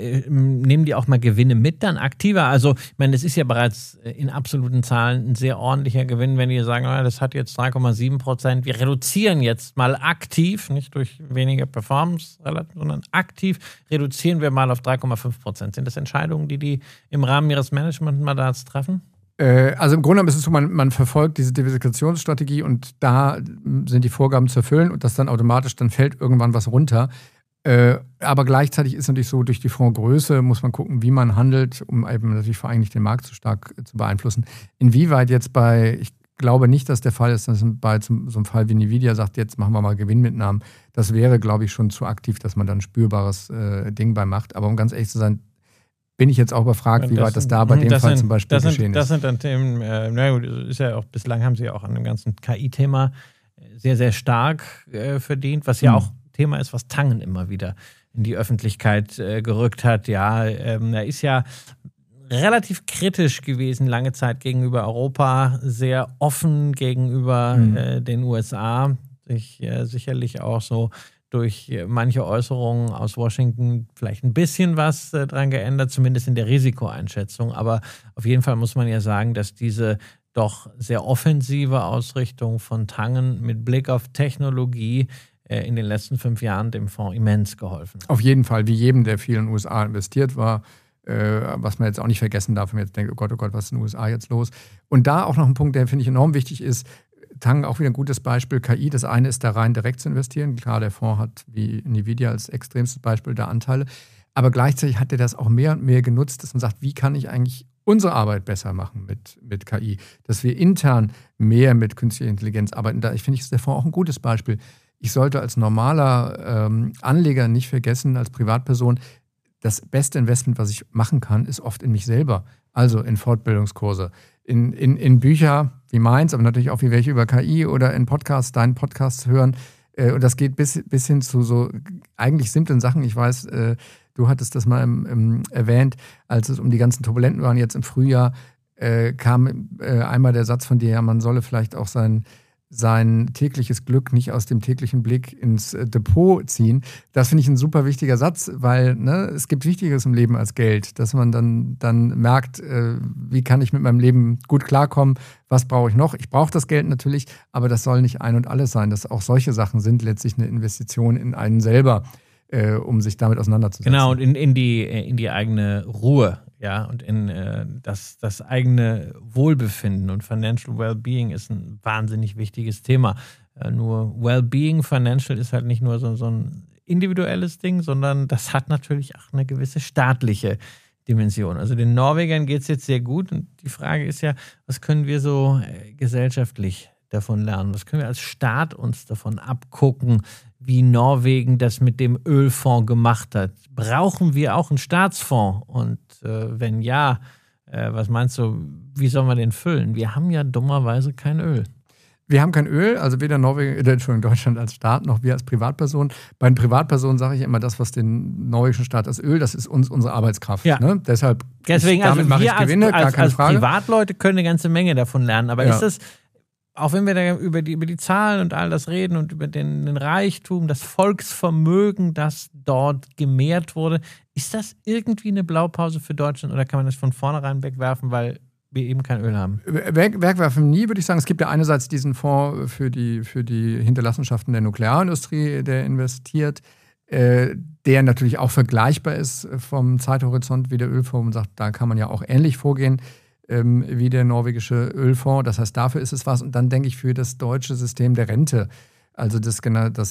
die auch mal Gewinne mit dann aktiver? Also, ich meine, das ist ja bereits in absoluten Zahlen ein sehr ordentlicher Gewinn, wenn die sagen, das hat jetzt 3,7%. Wir reduzieren jetzt mal aktiv, nicht durch weniger Performance, sondern aktiv reduzieren wir mal auf 3,5%. Sind das Entscheidungen, die im Rahmen ihres Managementmandats treffen? Also im Grunde genommen ist es so, man verfolgt diese Diversifikationsstrategie und da sind die Vorgaben zu erfüllen und das dann automatisch, dann fällt irgendwann was runter. Aber gleichzeitig ist natürlich so, durch die Fondsgröße muss man gucken, wie man handelt, um eben natürlich vor allem nicht den Markt so stark zu beeinflussen. Inwieweit jetzt ich glaube nicht, dass der Fall ist, dass bei so einem Fall wie Nvidia sagt, jetzt machen wir mal Gewinnmitnahmen. Das wäre, glaube ich, schon zu aktiv, dass man dann ein spürbares Ding bei macht. Aber um ganz ehrlich zu sein, bin ich jetzt auch überfragt, wie weit das da bei dem Fall zum Beispiel geschehen ist. Das sind dann Themen, ist ja auch, bislang haben sie ja auch an dem ganzen KI-Thema sehr, sehr stark verdient, was ja auch Thema ist, was Tangen immer wieder in die Öffentlichkeit gerückt hat. Ja, er ist ja relativ kritisch gewesen, lange Zeit gegenüber Europa, sehr offen gegenüber den USA, sich sicherlich auch so durch manche Äußerungen aus Washington vielleicht ein bisschen was dran geändert, zumindest in der Risikoeinschätzung. Aber auf jeden Fall muss man ja sagen, dass diese doch sehr offensive Ausrichtung von Tangen mit Blick auf Technologie in den letzten 5 Jahren dem Fonds immens geholfen hat. Auf jeden Fall, wie jedem, der viel in den USA investiert war, was man jetzt auch nicht vergessen darf, wenn man jetzt denkt, oh Gott, was ist in den USA jetzt los? Und da auch noch ein Punkt, der finde ich enorm wichtig ist, Tangen auch wieder ein gutes Beispiel, KI. Das eine ist da rein direkt zu investieren. Klar, der Fonds hat wie Nvidia als extremstes Beispiel da Anteile. Aber gleichzeitig hat er das auch mehr und mehr genutzt, dass man sagt, wie kann ich eigentlich unsere Arbeit besser machen mit KI? Dass wir intern mehr mit künstlicher Intelligenz arbeiten. Da finde ich, ist der Fonds auch ein gutes Beispiel. Ich sollte als normaler Anleger nicht vergessen, als Privatperson, das beste Investment, was ich machen kann, ist oft in mich selber. Also in Fortbildungskurse, in Bücher wie meins, aber natürlich auch wie welche über KI oder in Podcasts, deinen Podcasts hören. Und das geht bis hin zu so eigentlich simplen Sachen. Ich weiß, du hattest das mal erwähnt, als es um die ganzen Turbulenten waren jetzt im Frühjahr, kam einmal der Satz von dir, ja, man solle vielleicht auch sein tägliches Glück nicht aus dem täglichen Blick ins Depot ziehen. Das finde ich ein super wichtiger Satz, weil es gibt Wichtigeres im Leben als Geld, dass man dann merkt, wie kann ich mit meinem Leben gut klarkommen, was brauche ich noch? Ich brauche das Geld natürlich, aber das soll nicht ein und alles sein, dass auch solche Sachen sind letztlich eine Investition in einen selber, um sich damit auseinanderzusetzen. Genau, und in die eigene Ruhe. Ja, und in das eigene Wohlbefinden und Financial Wellbeing ist ein wahnsinnig wichtiges Thema. Nur Wellbeing Financial ist halt nicht nur so ein individuelles Ding, sondern das hat natürlich auch eine gewisse staatliche Dimension. Also den Norwegern geht es jetzt sehr gut und die Frage ist ja, was können wir so gesellschaftlich davon lernen? Was können wir als Staat uns davon abgucken, wie Norwegen das mit dem Ölfonds gemacht hat? Brauchen wir auch einen Staatsfonds? Und wenn ja, was meinst du, wie sollen wir den füllen? Wir haben ja dummerweise kein Öl. Wir haben kein Öl, also weder Deutschland als Staat noch wir als Privatperson. Bei den Privatpersonen sage ich immer, das, was den norwegischen Staat als Öl, das ist unsere Arbeitskraft. Ja. Ne? Deswegen damit mache ich Gewinne, gar keine Frage. Als Privatleute können eine ganze Menge davon lernen, aber ist das, auch wenn wir da über die Zahlen und all das reden und über den Reichtum, das Volksvermögen, das dort gemehrt wurde, ist das irgendwie eine Blaupause für Deutschland oder kann man das von vornherein wegwerfen, weil wir eben kein Öl haben? Wegwerfen nie, würde ich sagen. Es gibt ja einerseits diesen Fonds für die Hinterlassenschaften der Nuklearindustrie, der investiert, der natürlich auch vergleichbar ist vom Zeithorizont wie der Ölfonds und sagt, da kann man ja auch ähnlich vorgehen wie der norwegische Ölfonds. Das heißt, dafür ist es was. Und dann denke ich für das deutsche System der Rente, also das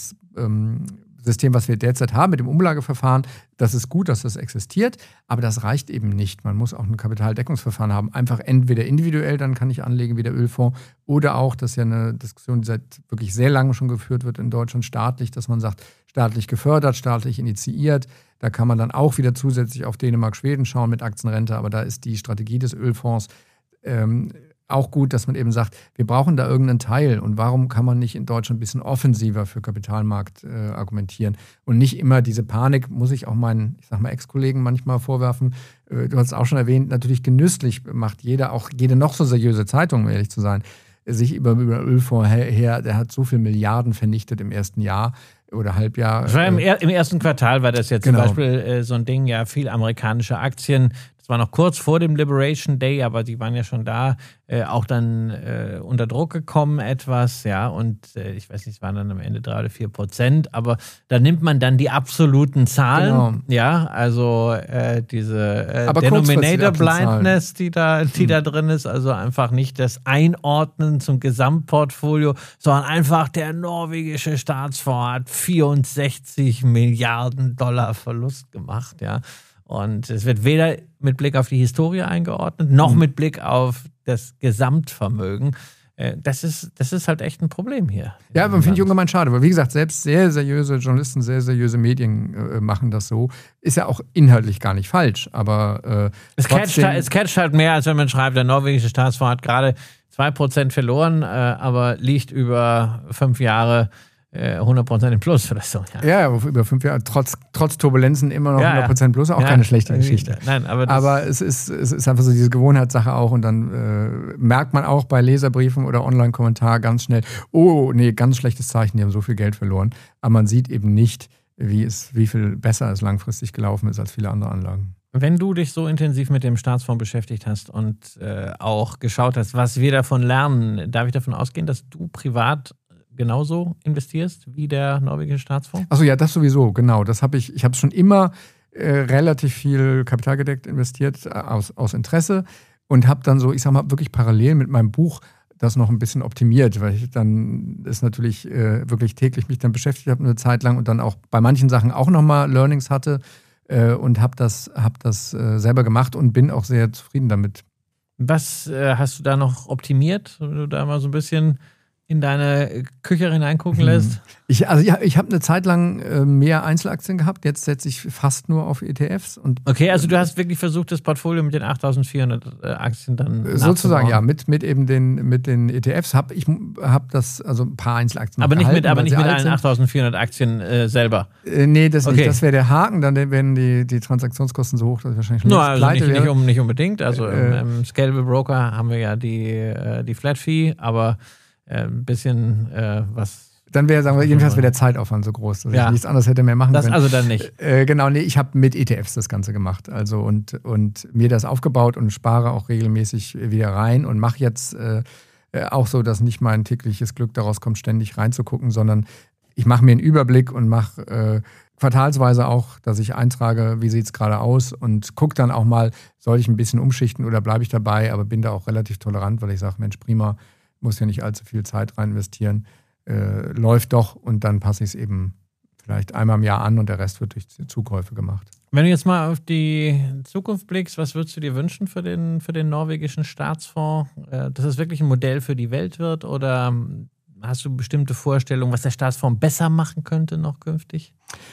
System, was wir derzeit haben mit dem Umlageverfahren, das ist gut, dass das existiert, aber das reicht eben nicht. Man muss auch ein Kapitaldeckungsverfahren haben. Einfach entweder individuell, dann kann ich anlegen wie der Ölfonds, oder auch, das ist ja eine Diskussion, die seit wirklich sehr langem schon geführt wird in Deutschland, staatlich, dass man sagt, staatlich gefördert, staatlich initiiert. Da kann man dann auch wieder zusätzlich auf Dänemark, Schweden schauen mit Aktienrente, aber da ist die Strategie des Ölfonds auch gut, dass man eben sagt, wir brauchen da irgendeinen Teil und warum kann man nicht in Deutschland ein bisschen offensiver für Kapitalmarkt argumentieren und nicht immer diese Panik, muss ich auch meinen, ich sag mal, Ex-Kollegen manchmal vorwerfen, du hast es auch schon erwähnt, natürlich genüsslich macht jede noch so seriöse Zeitung, um ehrlich zu sein, sich über Ölfonds her, der hat so viel Milliarden vernichtet im ersten Jahr oder Halbjahr. Das war im ersten Quartal war das jetzt genau. Zum Beispiel so ein Ding, ja, viel amerikanische Aktien. Das war noch kurz vor dem Liberation Day, aber die waren ja schon da, auch dann unter Druck gekommen etwas, ja, und ich weiß nicht, es waren dann am Ende 3 oder 4%, aber da nimmt man dann die absoluten Zahlen, genau. Ja, also diese Denominator Blindness, die da drin ist, also einfach nicht das Einordnen zum Gesamtportfolio, sondern einfach der norwegische Staatsfonds hat 64 Milliarden $, Verlust gemacht, ja. Und es wird weder mit Blick auf die Historie eingeordnet, noch mit Blick auf das Gesamtvermögen. Das ist halt echt ein Problem hier. Ja, man finde ich ungemein schade, weil wie gesagt, selbst sehr seriöse Journalisten, sehr seriöse Medien machen das so. Ist ja auch inhaltlich gar nicht falsch, aber es catcht halt mehr, als wenn man schreibt, der norwegische Staatsfonds hat gerade 2% verloren, aber liegt über 5 Jahre 100% im Plus oder so. Ja, über 5 Jahre, trotz Turbulenzen immer noch 100% Plus, auch keine schlechte Geschichte. Nein, aber es ist einfach so diese Gewohnheitssache auch und dann merkt man auch bei Leserbriefen oder Online-Kommentaren ganz schnell, oh, nee, ganz schlechtes Zeichen, die haben so viel Geld verloren. Aber man sieht eben nicht, wie viel besser es langfristig gelaufen ist als viele andere Anlagen. Wenn du dich so intensiv mit dem Staatsfonds beschäftigt hast und auch geschaut hast, was wir davon lernen, darf ich davon ausgehen, dass du privat genauso investierst wie der norwegische Staatsfonds? Achso, ja, das sowieso, genau. Ich habe schon immer relativ viel kapitalgedeckt investiert aus Interesse und habe dann so, ich sag mal, wirklich parallel mit meinem Buch das noch ein bisschen optimiert, weil ich dann das natürlich wirklich täglich mich dann beschäftigt habe eine Zeit lang und dann auch bei manchen Sachen auch nochmal Learnings hatte und habe das selber gemacht und bin auch sehr zufrieden damit. Was hast du da noch optimiert, wenn du da mal so ein bisschen in deine Küche hineingucken lässt? Ich habe eine Zeit lang mehr Einzelaktien gehabt. Jetzt setze ich fast nur auf ETFs. Okay, also du hast wirklich versucht, das Portfolio mit den 8.400 Aktien dann sozusagen, ja, mit eben den ETFs habe das, also ein paar Einzelaktien aber nicht gehalten, mit allen 8.400 Aktien selber? Nee, das nicht. Das wäre der Haken. Dann werden die Transaktionskosten so hoch, dass ich wahrscheinlich schon pleite wäre. Nicht unbedingt. Also im Scalable Broker haben wir ja die Flat Fee, aber ein bisschen was. Dann jedenfalls wäre der Zeitaufwand so groß, dass ich nichts anderes hätte mehr machen können. Das also dann nicht. Genau, nee, ich habe mit ETFs das Ganze gemacht. Also und mir das aufgebaut und spare auch regelmäßig wieder rein und mache jetzt auch so, dass nicht mein tägliches Glück daraus kommt, ständig reinzugucken, sondern ich mache mir einen Überblick und mache quartalsweise auch, dass ich eintrage, wie sieht es gerade aus und gucke dann auch mal, soll ich ein bisschen umschichten oder bleibe ich dabei, aber bin da auch relativ tolerant, weil ich sage, Mensch, prima, muss ja nicht allzu viel Zeit rein investieren, läuft doch und dann passe ich es eben vielleicht einmal im Jahr an und der Rest wird durch Zukäufe gemacht. Wenn du jetzt mal auf die Zukunft blickst, was würdest du dir wünschen für den norwegischen Staatsfonds? Dass es wirklich ein Modell für die Welt wird oder hast du bestimmte Vorstellungen, was der Staatsfonds besser machen könnte noch künftig?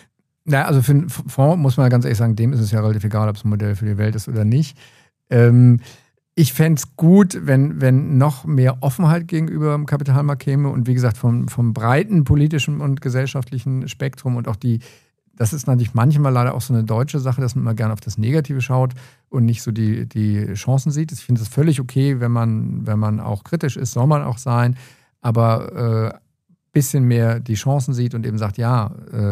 Na, also für einen Fonds muss man ganz ehrlich sagen, dem ist es ja relativ egal, ob es ein Modell für die Welt ist oder nicht. Ich fände es gut, wenn noch mehr Offenheit gegenüber dem Kapitalmarkt käme und wie gesagt vom breiten politischen und gesellschaftlichen Spektrum und auch das ist natürlich manchmal leider auch so eine deutsche Sache, dass man immer gerne auf das Negative schaut und nicht so die Chancen sieht. Ich finde es völlig okay, wenn man auch kritisch ist, soll man auch sein, aber bisschen mehr die Chancen sieht und eben sagt, ja,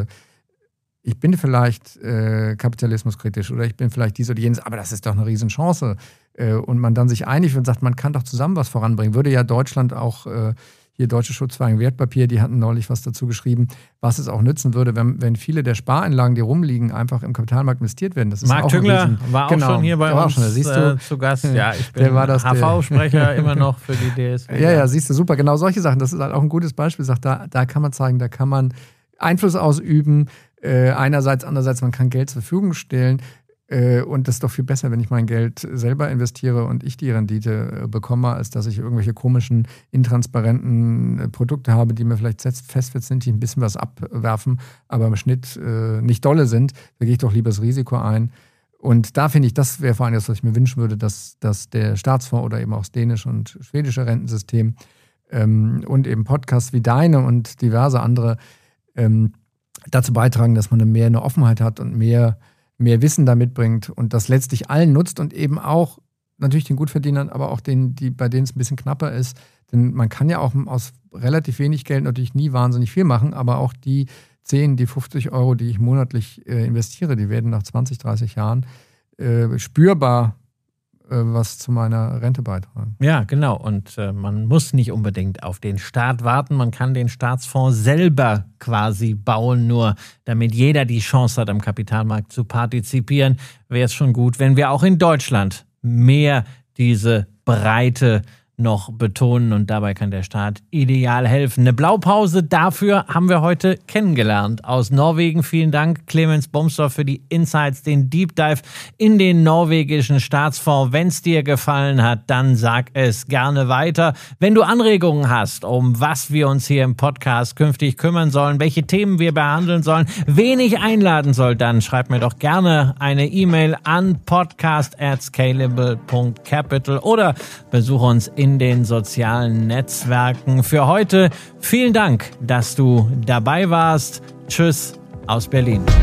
ich bin vielleicht kapitalismuskritisch oder ich bin vielleicht dies oder jenes, aber das ist doch eine Riesenchance. Und man dann sich einig wird und sagt, man kann doch zusammen was voranbringen. Würde ja Deutschland auch, hier Deutsche Schutzvereinigung Wertpapier, die hatten neulich was dazu geschrieben, was es auch nützen würde, wenn viele der Spareinlagen, die rumliegen, einfach im Kapitalmarkt investiert werden. Das ist Marc auch Tüngler war auch schon hier bei uns zu Gast. Ja, ich bin HV-Sprecher immer noch für die DSW. Ja, siehst du, super. Genau solche Sachen. Das ist halt auch ein gutes Beispiel. Sagt, da kann man zeigen, da kann man Einfluss ausüben. Andererseits, man kann Geld zur Verfügung stellen. Und das ist doch viel besser, wenn ich mein Geld selber investiere und ich die Rendite bekomme, als dass ich irgendwelche komischen, intransparenten Produkte habe, die mir vielleicht festwert sind, die ein bisschen was abwerfen, aber im Schnitt nicht dolle sind. Da gehe ich doch lieber das Risiko ein. Und da finde ich, das wäre vor allem das, was ich mir wünschen würde, dass der Staatsfonds oder eben auch das dänische und schwedische Rentensystem und eben Podcasts wie deine und diverse andere dazu beitragen, dass man mehr eine Offenheit hat und mehr Wissen da mitbringt und das letztlich allen nutzt und eben auch natürlich den Gutverdienern, aber auch denen, bei denen es ein bisschen knapper ist. Denn man kann ja auch aus relativ wenig Geld natürlich nie wahnsinnig viel machen, aber auch die 10, die 50 Euro, die ich monatlich investiere, die werden nach 20, 30 Jahren spürbar was zu meiner Rente beitragen. Ja, genau. Und man muss nicht unbedingt auf den Staat warten. Man kann den Staatsfonds selber quasi bauen. Nur damit jeder die Chance hat, am Kapitalmarkt zu partizipieren, wäre es schon gut, wenn wir auch in Deutschland mehr diese Breite noch betonen und dabei kann der Staat ideal helfen. Eine Blaupause dafür haben wir heute kennengelernt aus Norwegen. Vielen Dank, Clemens Bomsdorf, für die Insights, den Deep Dive in den norwegischen Staatsfonds. Wenn es dir gefallen hat, dann sag es gerne weiter. Wenn du Anregungen hast, um was wir uns hier im Podcast künftig kümmern sollen, welche Themen wir behandeln sollen, wen ich einladen soll, dann schreib mir doch gerne eine E-Mail an podcast@scalable.capital oder besuche uns in den sozialen Netzwerken. Für heute vielen Dank, dass du dabei warst. Tschüss aus Berlin.